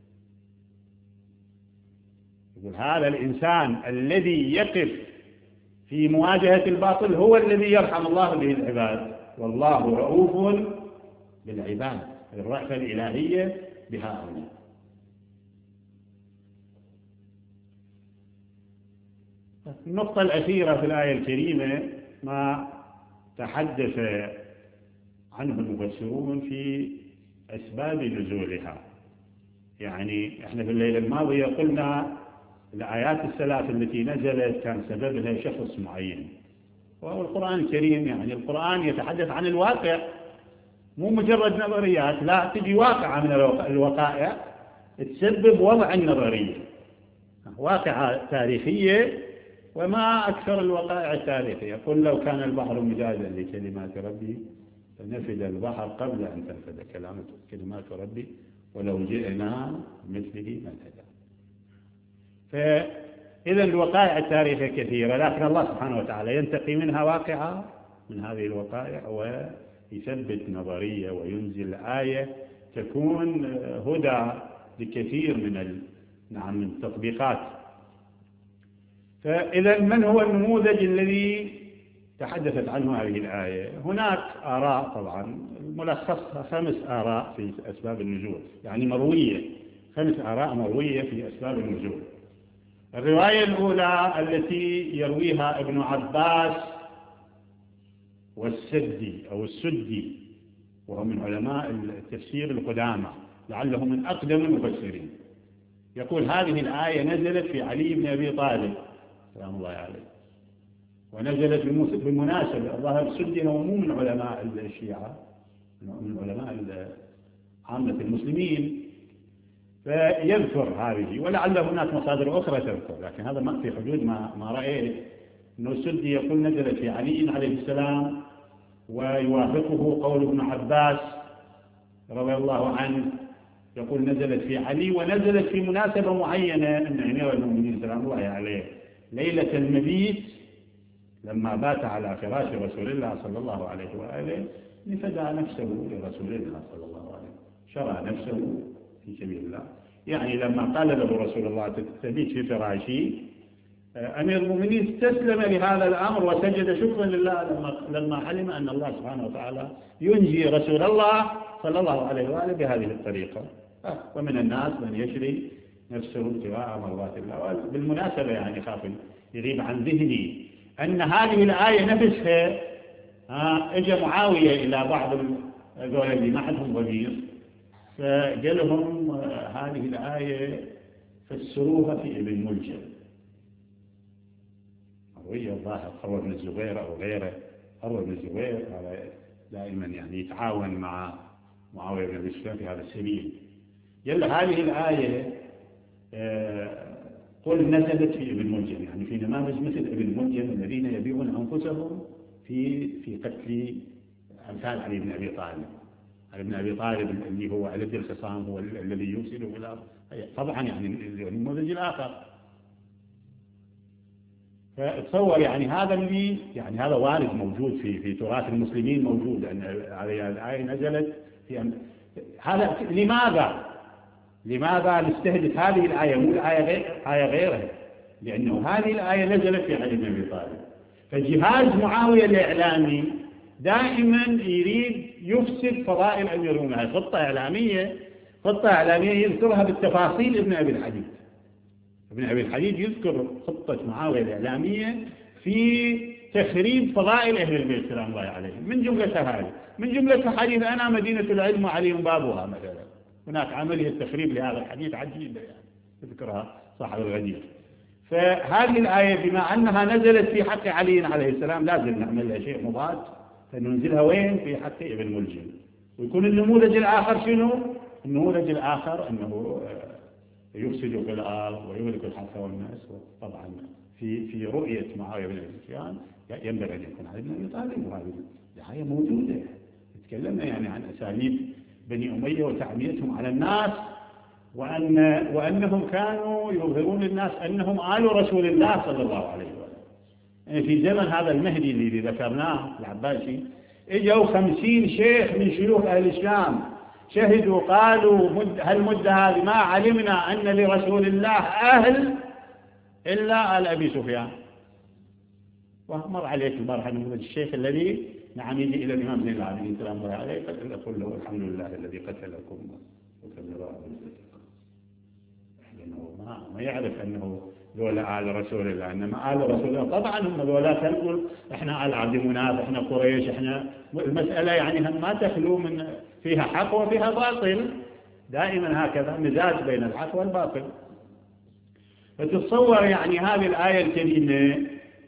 يقول هذا الإنسان الذي يقف في مواجهة الباطل هو الذي يرحم الله به العباد، والله رؤوف بالعباد. الرأفة الإلهية بهؤلاء. النقطة الأخيرة في الآية الكريمة ما تحدث عنه المفسرون في أسباب نزولها. يعني احنا في الليلة الماضية قلنا الآيات الثلاث التي نزلت كان سببها شخص معين، وهو القرآن الكريم. يعني القرآن يتحدث عن الواقع، مو مجرد نظريات، لا، تجي واقعة من الوقائع تسبب وضع النظرية، واقعة تاريخية. وما أكثر الوقائع التاريخية. قل لو كان البحر مدادا لكلمات ربي لنفد البحر قبل أن تنفد كلمات ربي ولو جئنا مثله مددا. فإذا الوقائع التاريخية كثيرة، لكن الله سبحانه وتعالى ينتقي منها واقعة من هذه الوقائع ويثبت نظرية وينزل آية تكون هدى لكثير من التطبيقات. فإذا من هو النموذج الذي تحدثت عنه هذه الآية؟ هناك آراء طبعا، ملخصها 5 آراء في أسباب النزول، يعني مروية، 5 آراء مروية في أسباب النزول. الرواية الأولى التي يرويها ابن عباس والسدي أو السدي، وهو من علماء التفسير القدامى، لعله من أقدم المفسرين، يقول هذه الآية نزلت في علي بن أبي طالب سلام الله عليه، ونزلت بالمناسبة. الظاهر السدي هو مو من علماء الشيعة، من علماء عامة المسلمين، فيذكر هذه، ولعل هناك مصادر أخرى تذكر، لكن هذا ما في حدود ما رأيت. أنه السدي يقول نزلت في علي عليه السلام، ويوافقه قول ابن عباس رضي الله عنه، يقول نزلت في علي، ونزلت في مناسبة معينة أن أمير المؤمنين سلام الله عليه ليلة المبيت لما بات على فراش رسول الله صلى الله عليه وآله نفدى نفسه لرسول الله صلى الله عليه وسلم، شرع نفسه في سبيل الله. يعني لما قال له رسول الله تبيت في فراشي، أمير المؤمنين استسلم لهذا الأمر وسجد شكرا لله لما علم أن الله سبحانه وتعالى ينجي رسول الله صلى الله عليه وآله بهذه الطريقة. ومن الناس من يشري نفسه ابتغاء مرضات الله. بالمناسبة يعني خاف يغيب عن ذهني أن هذه الآية نفسها اجى معاوية إلى بعض الذول اللي ما عندهم ضمير، فقال لهم هذه الآية فسروها في ابن ملجم. معاوية الظاهر أروى بن الزبير أو غيره، أروى بن الزبير دائما يعني يتعاون مع معاوية بن أبي سفيان في هذا السبيل. قال هذه الآية قل نزلت في ابن ملجم، يعني في نماذج مثل ابن ملجم الذين يبيعون أنفسهم في قتل أمثال علي بن أبي طالب. علي بن أبي طالب اللي هو ألد الخصام هو الذي يفسد في الأرض، طبعا يعني النموذج الآخر. فتصور يعني هذا اللي يعني هذا وارد موجود في تراث المسلمين، موجود أن هذه الآية نزلت في هذا. لماذا نستهدف هذه الآية مو آية غيرها؟ لأنه هذه الآية نزلت في علي بن أبي طالب. فجهاز معاوية الإعلامي دائما يريد يفسد فضائل أمير المؤمنين. خطة إعلامية يذكرها بالتفاصيل ابن أبي الحديد يذكر خطة معاوية الإعلامية في تخريب فضائل أهل البيت سلام الله عليهم. من جملة حديث أنا مدينة العلم وعلي بابها مثلا. هناك عملية تخريب لهذا الحديث عجيبة يعني يذكرها صاحب الغدير. فهذه الآية بما أنها نزلت في حق علي عليه السلام لازم نعمل لها شيء مضاد، فننزلها وين؟ في حق ابن ملجم. ويكون النموذج الآخر شنو؟ النموذج الآخر أنه يفسد في الأرض ويهلك الحرث والناس. طبعا في رؤية معاوية بن أبي سفيان ينبغي أن يكون علي بن أبي طالب، وهذه الآية موجودة. تكلمنا يعني عن أساليب بني أمية وتعميتهم على الناس، وأنهم كانوا يظهرون للناس أنهم آل رسول الله صلى الله عليه وسلم. يعني في زمن هذا المهدي اللي ذكرناه العباسي اجوا 50 شيخ من شيوخ أهل الشام شهدوا قالوا هالمدة هذه ما علمنا أن لرسول الله أهل إلا آل أبي سفيان. ومر عليك البارحة نموذج الشيخ الذي نعم يجي إلى الإمام زين العابدين سلام الله عليه فيقول له الحمد لله الذي قتلكم وكبر لأنه ما يعرف أنه ذولا آل رسول الله، إنما آل رسول الله طبعا هم ذولا تنقل إحنا آل عبد مناف إحنا قريش إحنا المسألة يعني هم ما تخلو من فيها حق وفيها باطل، دائما هكذا مزاج بين الحق والباطل. فتتصور يعني هذه الآية الكريمة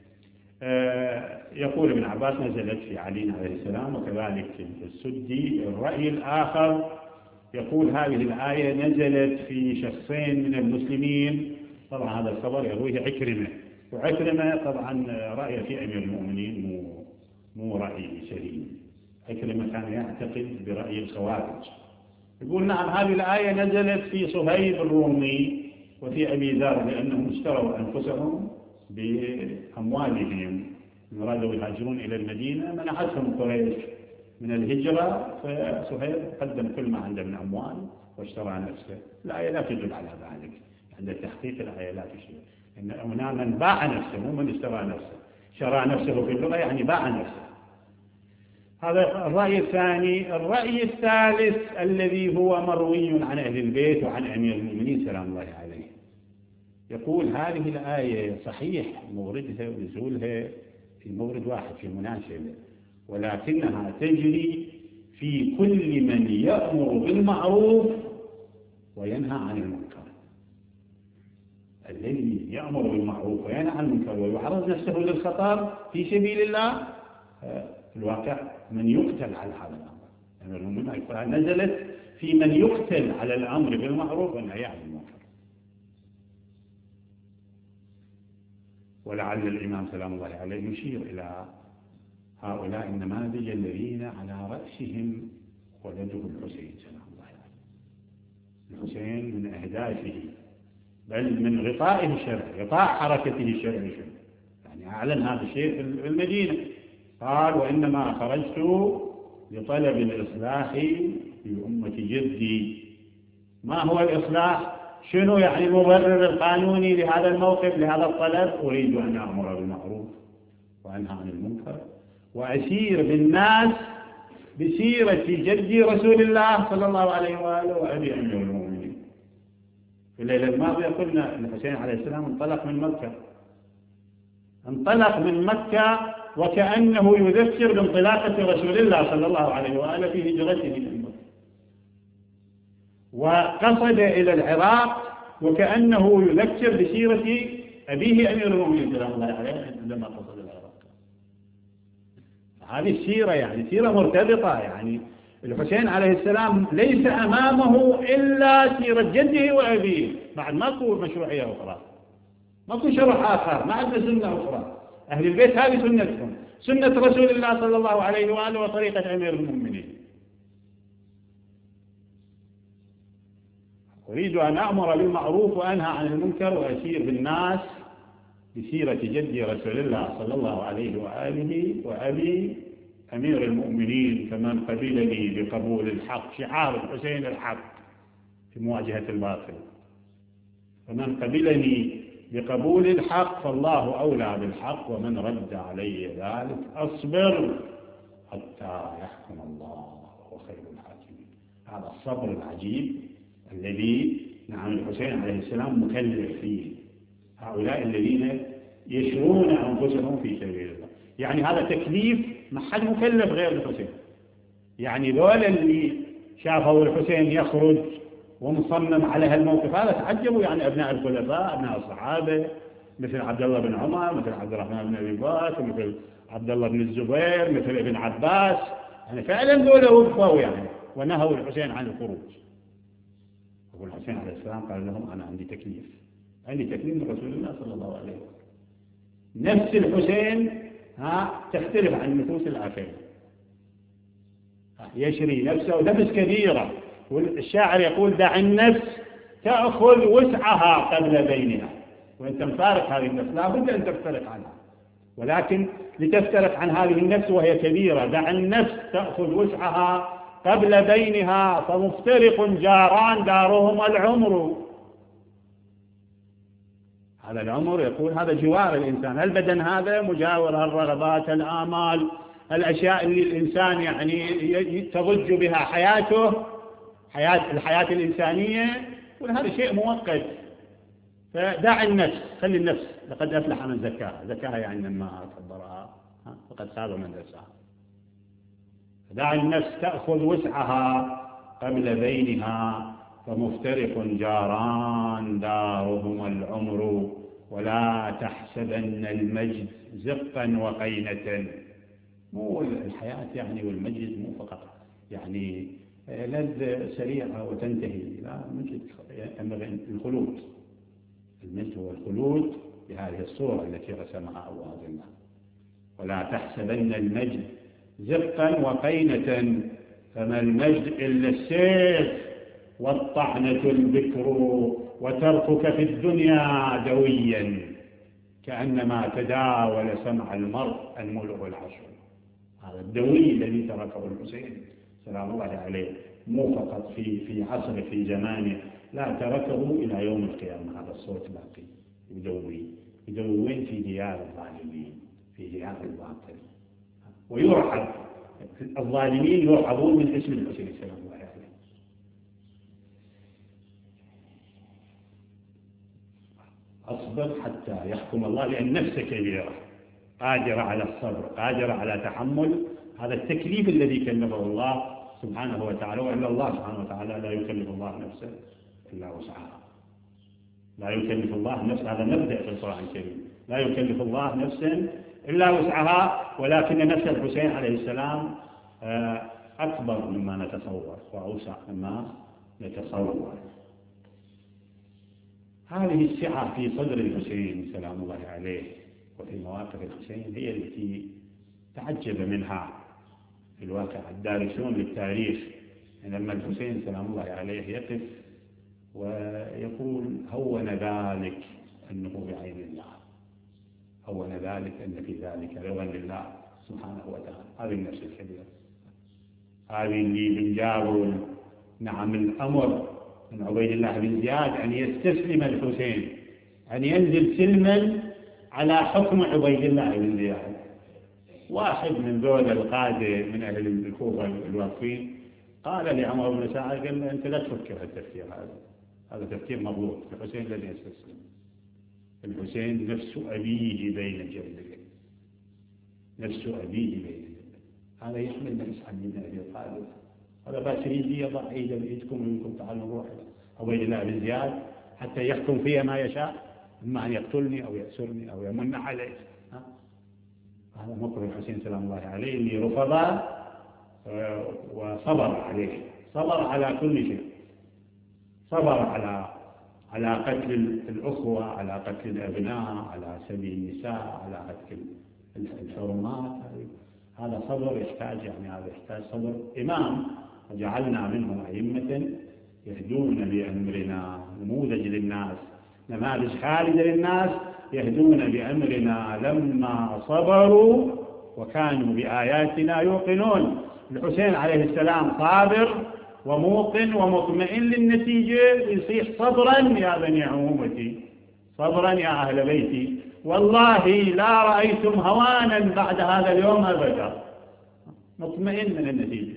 يقول ابن عباس نزلت في علي عليه السلام، وكذلك السدي الرأي الآخر يقول هذه الآية نزلت في شخصين من المسلمين. طبعا هذا الخبر يرويه عكرمة، وعكرمة طبعا رأي في أمير المؤمنين مو رأي سليم. عكرمة كان يعتقد برأي الخوارج، يقول نعم هذه الآية نزلت في صهيب الرومي وفي أبي ذر لأنهم اشتروا أنفسهم بأموالهم، أرادوا يهاجرون إلى المدينة منعتهم قريش من الهجرة، فصهيب قدم كل ما عنده من أموال واشترى نفسه. الآية لا تدل على ذلك، عند التحقيق الآية لا تشير إن هنا من باع نفسه مو من اشترى نفسه. شرى نفسه في اللغة يعني باع نفسه. هذا الرأي الثاني. الرأي الثالث الذي هو مروي عن أهل البيت وعن أمير المؤمنين سلام الله عليه يقول هذه الآية صحيح موردها ونزولها في مورد واحد في مناسبة، ولكنها تجري في كل من يأمر بالمعروف وينهى عن المنكر. الذي يأمر بالمعروف وينهى عن المنكر ويعرض نفسه للخطر في سبيل الله في الواقع من يقتل على هذا الأمر. يعني نزلت في من يقتل على الأمر بالمعروف والنهي عن المنكر. ولعل الإمام سلام الله عليه يشير إلى هؤلاء النماذج الذين على رأسهم ولده الحسين سلام الله عليه. الحسين من أهدافه بل من غطائه الشرعي، غطاء حركته الشرعي، يعني أعلن هذا الشيء في المدينة. قال وإنما خرجت لطلب الإصلاح في أمة جدي. ما هو الإصلاح؟ شنو يعني المبرر القانوني لهذا الموقف لهذا الطلب؟ أريد أن أأمر بالمعروف وأنهى عن المنكر وأسير بالناس بسيرة جدي رسول الله صلى الله عليه وآله وأبي أمير المؤمنين. في الليلة الماضية قلنا أن الحسين عليه السلام انطلق من مكة وكأنه يذكر بانطلاقة رسول الله صلى الله عليه وآله في هجرته من مكة، وقصد إلى العراق وكأنه يذكر بسيرة أبيه أمير المؤمنين سلام الله عليه عندما قصد العراق. هذه السيرة يعني سيرة مرتبطة، يعني الحسين عليه السلام ليس أمامه إلا سيرة جده وأبيه، بعد ما تقول مشروعية أخرى. ماكو شرع آخر، ما عندنا سنة أخرى. أهل البيت هذه سنتهم، سنة رسول الله صلى الله عليه وآله وطريقة أمير المؤمنين. أريد أن أأمر بالمعروف وأنهى عن المنكر وأسير بالناس بسيرة جدي رسول الله صلى الله عليه وآله وأبي أمير المؤمنين، فمن قبلني بقبول الحق، شعار الحسين الحق في مواجهة الباطل، فمن قبلني بقبول الحق فالله أولى بالحق، ومن رد علي ذلك أصبر حتى يحكم الله وهو خير الحاكمين. هذا الصبر العجيب الذي نعم الحسين عليه السلام مكلف فيه هؤلاء الذين يشرون أنفسهم في سبيل الله. يعني هذا تكليف ما حد مكلف غير الحسين. يعني ذولا اللي شافوا الحسين يخرج ومصمم على هالموقف هذا تعجبوا، يعني أبناء الخلفاء، أبناء الصحابة، مثل عبد الله بن عمر، مثل عبد الرحمن بن أبي بكر، مثل عبد الله بن الزبير، مثل ابن عباس، يعني فعلا ذولا وقفوا يعني ونهوا الحسين عن الخروج. والحسين عليه السلام قال لهم أنا عندي تكليف من رسول الله صلى الله عليه وسلم. نفس الحسين تختلف عن نفوس الآخرين، يشري نفسه نفس كبيرة. والشاعر يقول دع النفس تأخذ وسعها قبل بينها، وأنت مفارق هذه النفس لا بد أن تفترق عنها، ولكن لتفترق عن هذه النفس وهي كبيرة دع النفس تأخذ وسعها قبل بينها، فمفترق جاران دارهم العمر. هذا العمر يقول هذا جوار الإنسان، البدن هذا مجاور الرغبات الآمال الأشياء اللي الإنسان يعني تضج بها حياته، الحياة الإنسانية، وهذا شيء مؤقت. فدع النفس، خلي النفس، لقد أفلح من زكاها يعني لما كبرها فقد خاب من دساها. دع النفس تأخذ وسعها قبل بينها، فمفترق جاران دارهما العمر، ولا تحسبن المجد زقا وقينة. مو الحياة يعني والمجد مو فقط يعني لذة سريعة وتنتهي، لا، مجد الخلود. المجد هو الخلود بهذه الصورة التي رسمها الله عز وجل. ولا تحسبن المجد زقا وقينة، فما المجد إلا السيف والطعنة البكر، وتركك في الدنيا دويا كأنما تداول سمع المرء الملء العشر. هذا الدوي الذي تركه الحسين سلام الله عليه مو فقط في عصره في زمانه، لا، تركه إلى يوم القيامة. هذا الصوت باقي يدوين في ديار الظالمين، في ديار الباطل، ويرحب الظالمين يرحبون من اسم الحسين سلام الله عليه. أصبر حتى يحكم الله، لأن نفسك كبيرة قادرة على الصبر، قادرة على تحمل هذا التكليف الذي كلفه الله سبحانه وتعالى. وإلا الله سبحانه وتعالى لا يكلف الله نفسه إلا وسعها. لا يكلف الله نفسه، هذا مبدأ في القرآن الكريم، لا يكلف الله نفسا إلا وسعها، ولكن نفس الحسين عليه السلام أكبر مما نتصور وأوسع مما نتصور. هذه السعة في صدر الحسين سلام الله عليه وفي مواقف الحسين هي التي تعجب منها في الواقع الدارسون للتاريخ. لما الحسين سلام الله عليه يقف ويقول هون ذلك أنه بعين الله، هون ذلك أن في ذلك رضا لله سبحانه وتعالى. هذه النفس الكبيرة، هذه اللي بنجابوا نعم الأمر من عبيد الله بن زياد أن يستسلم الحسين، أن ينزل سلما على حكم عبيد الله بن زياد. واحد من ذول القادة من أهل الكوفة الواقفين قال لعمر بن سعد قال له أنت لا تفكر هالتفكير هذا تفكير مغلوط. الحسين الذي يستسلم، الحسين نفس أبيه بين جنبيه، نفس أبيه بين جنبيه. هذا يحمل نفس علي بن أبي طالب، هذا باشريدي يضع إيدا بإيدكم ومنكم تعالوا نروح عبيد الله بن زياد حتى يحكم فيها ما يشاء، إما أن يقتلني أو يأسرني أو يمن علي. هذا موقف الحسين سلام الله عليه اللي رفض وصبر عليه، صبر على كل شيء، صبر على على قتل الأخوة، على قتل الأبناء، على سبي النساء، على قتل الحرمات. هذا صبر يحتاج، يعني هذا يحتاج صبر إمام. وجعلنا منهم أئمة يهدون بأمرنا، نموذج للناس، نماذج خالدة للناس، يهدون بأمرنا لما صبروا وكانوا بآياتنا يوقنون. الحسين عليه السلام صابر وموقن ومطمئن للنتيجة، يصيح صبرا يا بني عمومتي، صبرا يا أهل بيتي، والله لا رأيتم هوانا بعد هذا اليوم أبدا، مطمئن من النتيجة.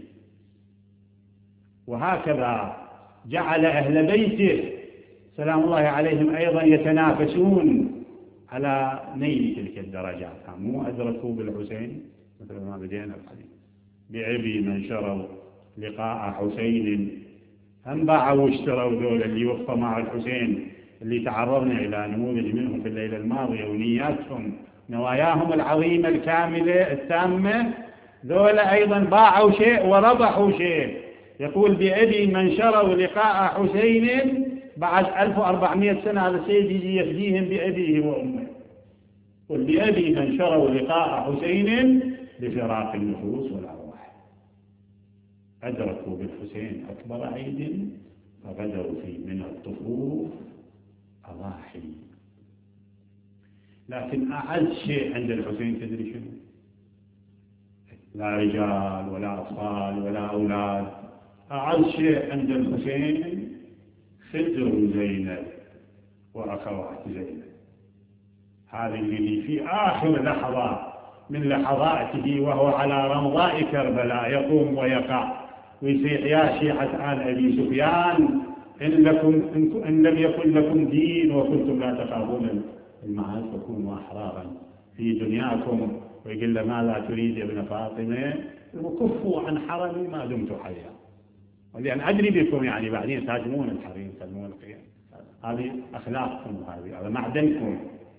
وهكذا جعل أهل بيته سلام الله عليهم أيضا يتنافسون على نيل تلك الدرجات. مو أدركوا بالحسين مثل ما بدينا الحديث، بعبي من شروا لقاء حسين، هم باعوا واشتروا ذول اللي وقفوا مع الحسين، اللي تعرضنا إلى نموذج منهم في الليلة الماضية ونياتهم نواياهم العظيمة الكاملة التامة، ذول أيضا باعوا شيء وربحوا شيء. يقول بأبي من شروا لقاء حسين، بعد 1400 سنة هذا السيد يجي يفديهم بأبيه وأمه. قل بأبي من شروا لقاء حسين بفراق النفوس والأرواح. أدركوا بالحسين أكبر عيد فغدروا فيه من الطفوف أضاحي. لكن أعز شيء عند الحسين تدري شنو؟ لا رجال ولا أطفال ولا أولاد، أعز شيء عند الحسين خدر زينب وأخوات زينب. هذه اللي في آخر لحظة من لحظاته وهو على رمضاء كربلاء يقوم ويقع ويصيح يا شيعة آل أبي سفيان إن لم يكن لكم دين وكنتم لا تخافون المعاصي فكونوا أحرارا في دنياكم. ويقول له ماذا تريد يا ابن فاطمة؟ وكفوا عن حرمي ما دمت حيا، ولأن أدري بكم يعني بعدين تهاجمون الحريم تهاجمون القيام، هذه أخلاقكم هذا معدنكم،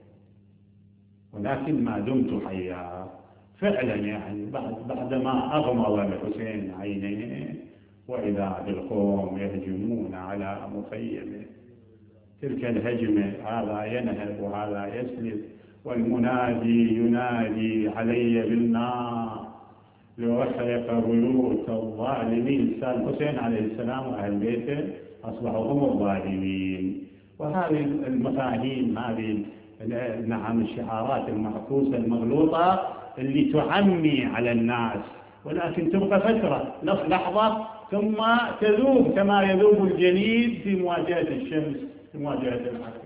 ولكن ما دمت حيا. فعلا يعني بعدما أغمض الحسين عينيه وإذا بالقوم يهجمون على مخيمه، تلك الهجمة هذا ينهب وهذا يسلب، والمنادي ينادي علي بالنار لأحرق بيوت الظالمين. الحسين عليه السلام وأهل بيته أصبحوا هم الظالمين. وهذه المفاهيم، هذه نعم الشعارات المعكوسة المغلوطة اللي تعمي على الناس، ولكن تبقى فترة لحظة ثم تذوب كما يذوب الجليد في مواجهة الشمس، في مواجهة الحقيقة.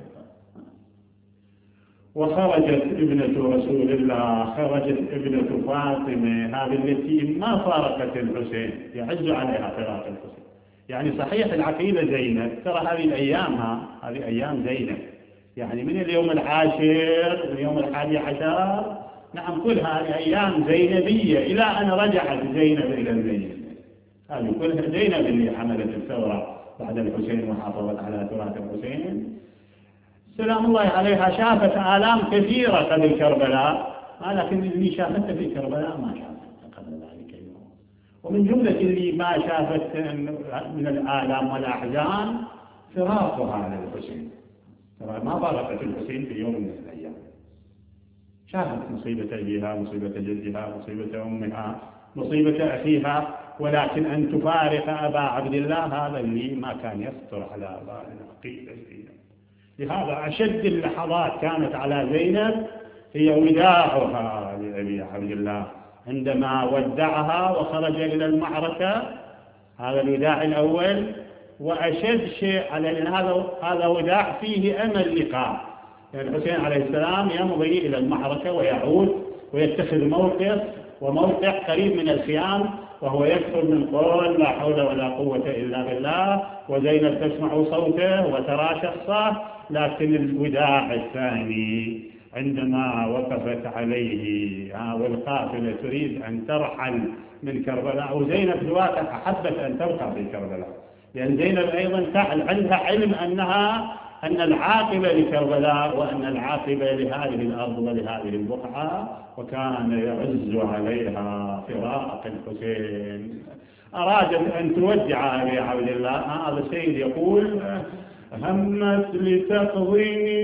وخرجت ابنة رسول الله، خرجت ابنة فاطمة، هذه التي ما فارقت الحسين، يعز عليها فراق الحسين. يعني صحيح العقيدة زينب، ترى هذه الأيام هذه أيام زينب، يعني من اليوم العاشر اليوم 11 نعم كل هذه أيام زينبية إلى أن رجعت زينب إلى المدينة. هذه كلها زينب اللي حملت الثورة بعد الحسين وحافظت على تراث الحسين سلام الله عليها. شافت آلام كثيرة قبل كربلاء، لكن اللي شافته في كربلاء ما شافته قبل ذلك اليوم. ومن جملة اللي ما شافت من الآلام والأحزان فراقها للحسين. ترى ما فارقت الحسين في يوم من الأيام، شافت مصيبة أبيها، مصيبة جدها، مصيبة أمها، مصيبة أخيها، ولكن أن تفارق أبا عبد الله هذا اللي ما كان يخطر على آبائنا قيل فيها. لهذا أشد اللحظات كانت على زينب هي وداعها لأبي عبد الله عندما ودعها وخرج إلى المعركة، هذا الوداع الأول. وأشد شيء على لأن هذا وداع فيه أمل لقاء، يعني الحسين عليه السلام يمضي إلى المعركة ويعود ويتخذ موقف وموقع قريب من الخيام، وهو يكثر من قول لا حول ولا قوة إلا بالله، وزينب تسمع صوته وترى شخصه. لكن الوداع الثاني عندما وقفت عليه والقافلة تريد أن ترحل من كربلاء، وزينب في الواقع أحبت أن تبقى في كربلاء، لأن زينب أيضا عندها علم أن العاقبة لكربلاء وأن العاقبة لهذه الأرض ولهذه البقعة، وكان يعز عليها فراق الحسين. أرادت أن تودع أبي عبد الله. هذا السيد يقول همت لتقضي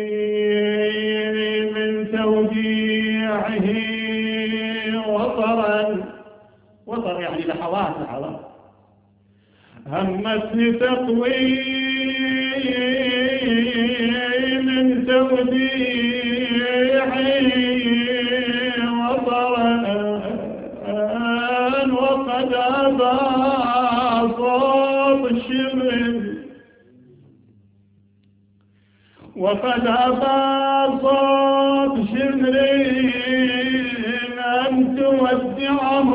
من توديعه وطر يعني لحظات همت لتقضي من توديعه وقد أبى صوت الشمر أن تودعه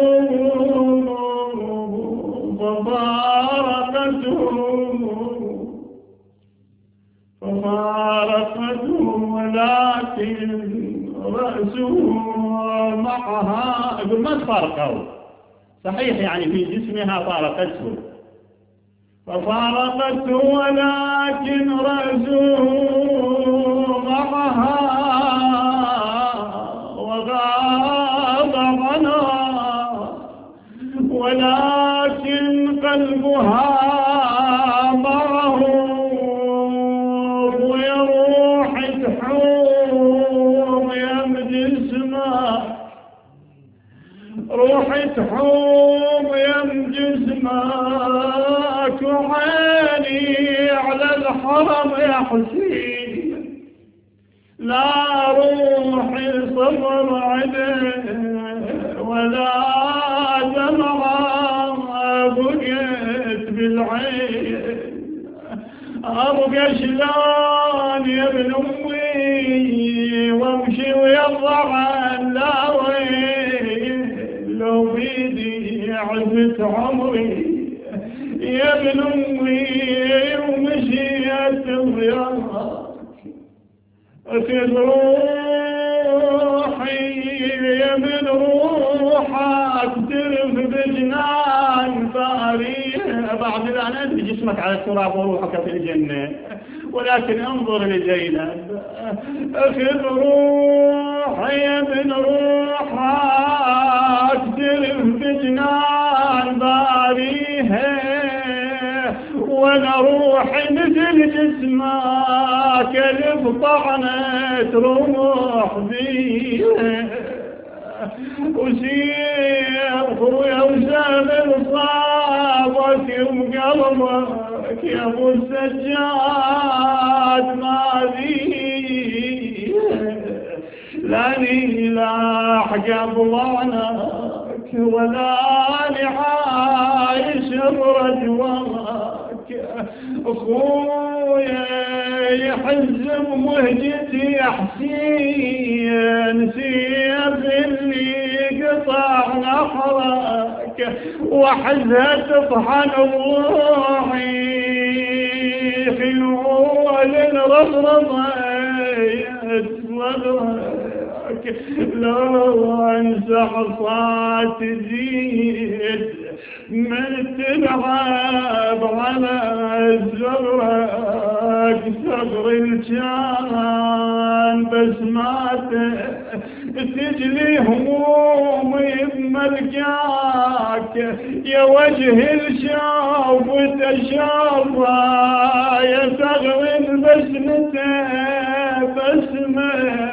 ففارقته ولكن رأسه معها. يقول ما تفارقه صحيح يعني في جسمها فارقته ففارقته ولكن رأسه معها وغاب عنها ولكن قلبها معه ويروح تحوم يمد جسمه روح تحوم يم جسمك وعيني على الحرم يا حسين لا روحي صبر عدل ولا دمعة بقيت بالعين أبقى شلون يا ابن أمي وامشي ويضعن لا وين لو بيدي عزت عمري يا ابن أمي ومشيت وياك أخذ روحي يا ابن روحك ترف بجنان فاريه بعد الآن بجسمك على التراب وروحك في الجنة ولكن انظر لزينب أخذ روحي يا ابن روحك ترف بجنان باريه وانا روحي مثل جسمك الف طعنت رمح بيه وسير خويا وسامر صابك وقلبك يا ابو السجاد ما بيه لاني لاح قبلانك ولا لعايش برجوانك اخويا يحزم مهجتي يا حسين سيف اللي قطع نحرك وحزها تطحن روحي خيول الرضرضة صدرك لو انسى حصات تزيد من تلعب على زرك صغر الجان بس ما تجلي همومي بملقاك يا وجه الشوف تشرى يا صغر بسمة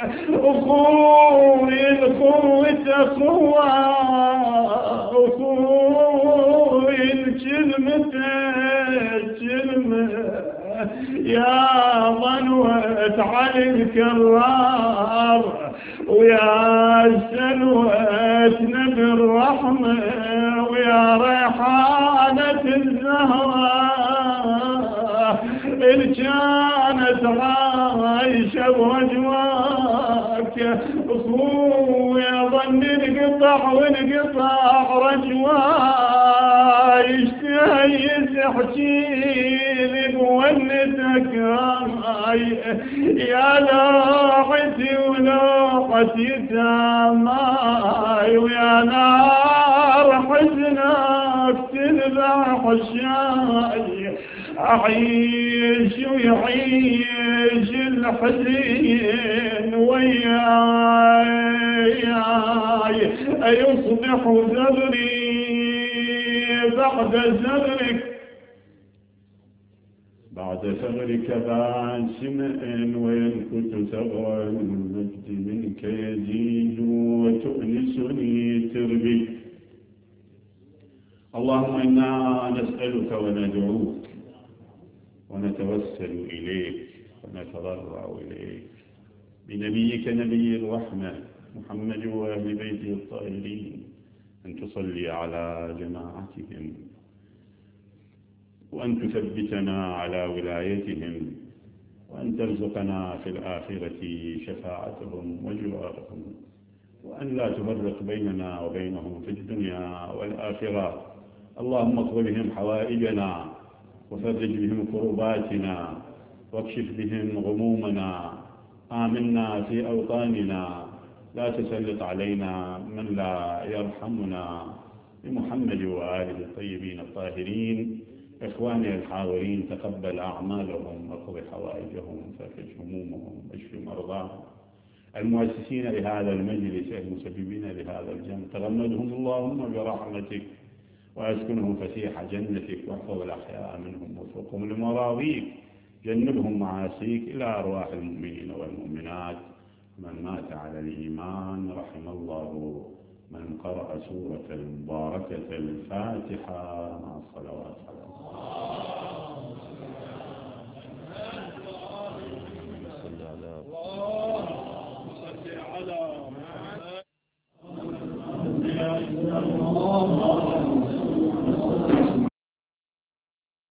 أخوي الخوة أخوي الكلمة يا ظنوة علي الكرار ويا سلوة نبي الرحمة ويا ريحانة الزهراء اللي كانت عايشة بوجواك أخويا ظن ونقطع رجواي اشتهي تحكيلي بولدك يا لاحتي ولاحتي تاماي ويا نار حزنك تذبح الشاي أعيش ويعيش الحزين وياي أيصبح زغري بعد زغرك بعد ثغرك باع سماء وينكت ثغر المجد منك يزيد وتؤنسني تربي. اللهم إنا نسألك وندعوك ونتوسل إليك ونتضرع إليك بنبيك نبي الرحمة محمد وأهل بيته الطاهرين أن تصلي على جماعتهم وأن تثبتنا على ولايتهم وأن ترزقنا في الآخرة شفاعتهم وجوارهم وأن لا تفرق بيننا وبينهم في الدنيا والآخرة. اللهم اقض بهم حوائجنا وفرج بهم كرباتنا واكشف بهم غمومنا. آمنا في أوطاننا لا تسلط علينا من لا يرحمنا. بمحمد وآله الطيبين الطاهرين. إخواني الحاضرين تقبل أعمالهم واقض حوائجهم فرج همومهم واشف مرضاهم. المؤسسين لهذا المجلس المسببين لهذا الجمع تغمدهم اللهم برحمتك وأسكنهم فسيح جنتك واحفظ الأحياء منهم وفقهم لمراضيك. جنبهم معاصيك إلى أرواح المؤمنين والمؤمنات. من مات على الإيمان رحم الله من قرأ سورة المباركة الفاتحة مع الصلوات على الله.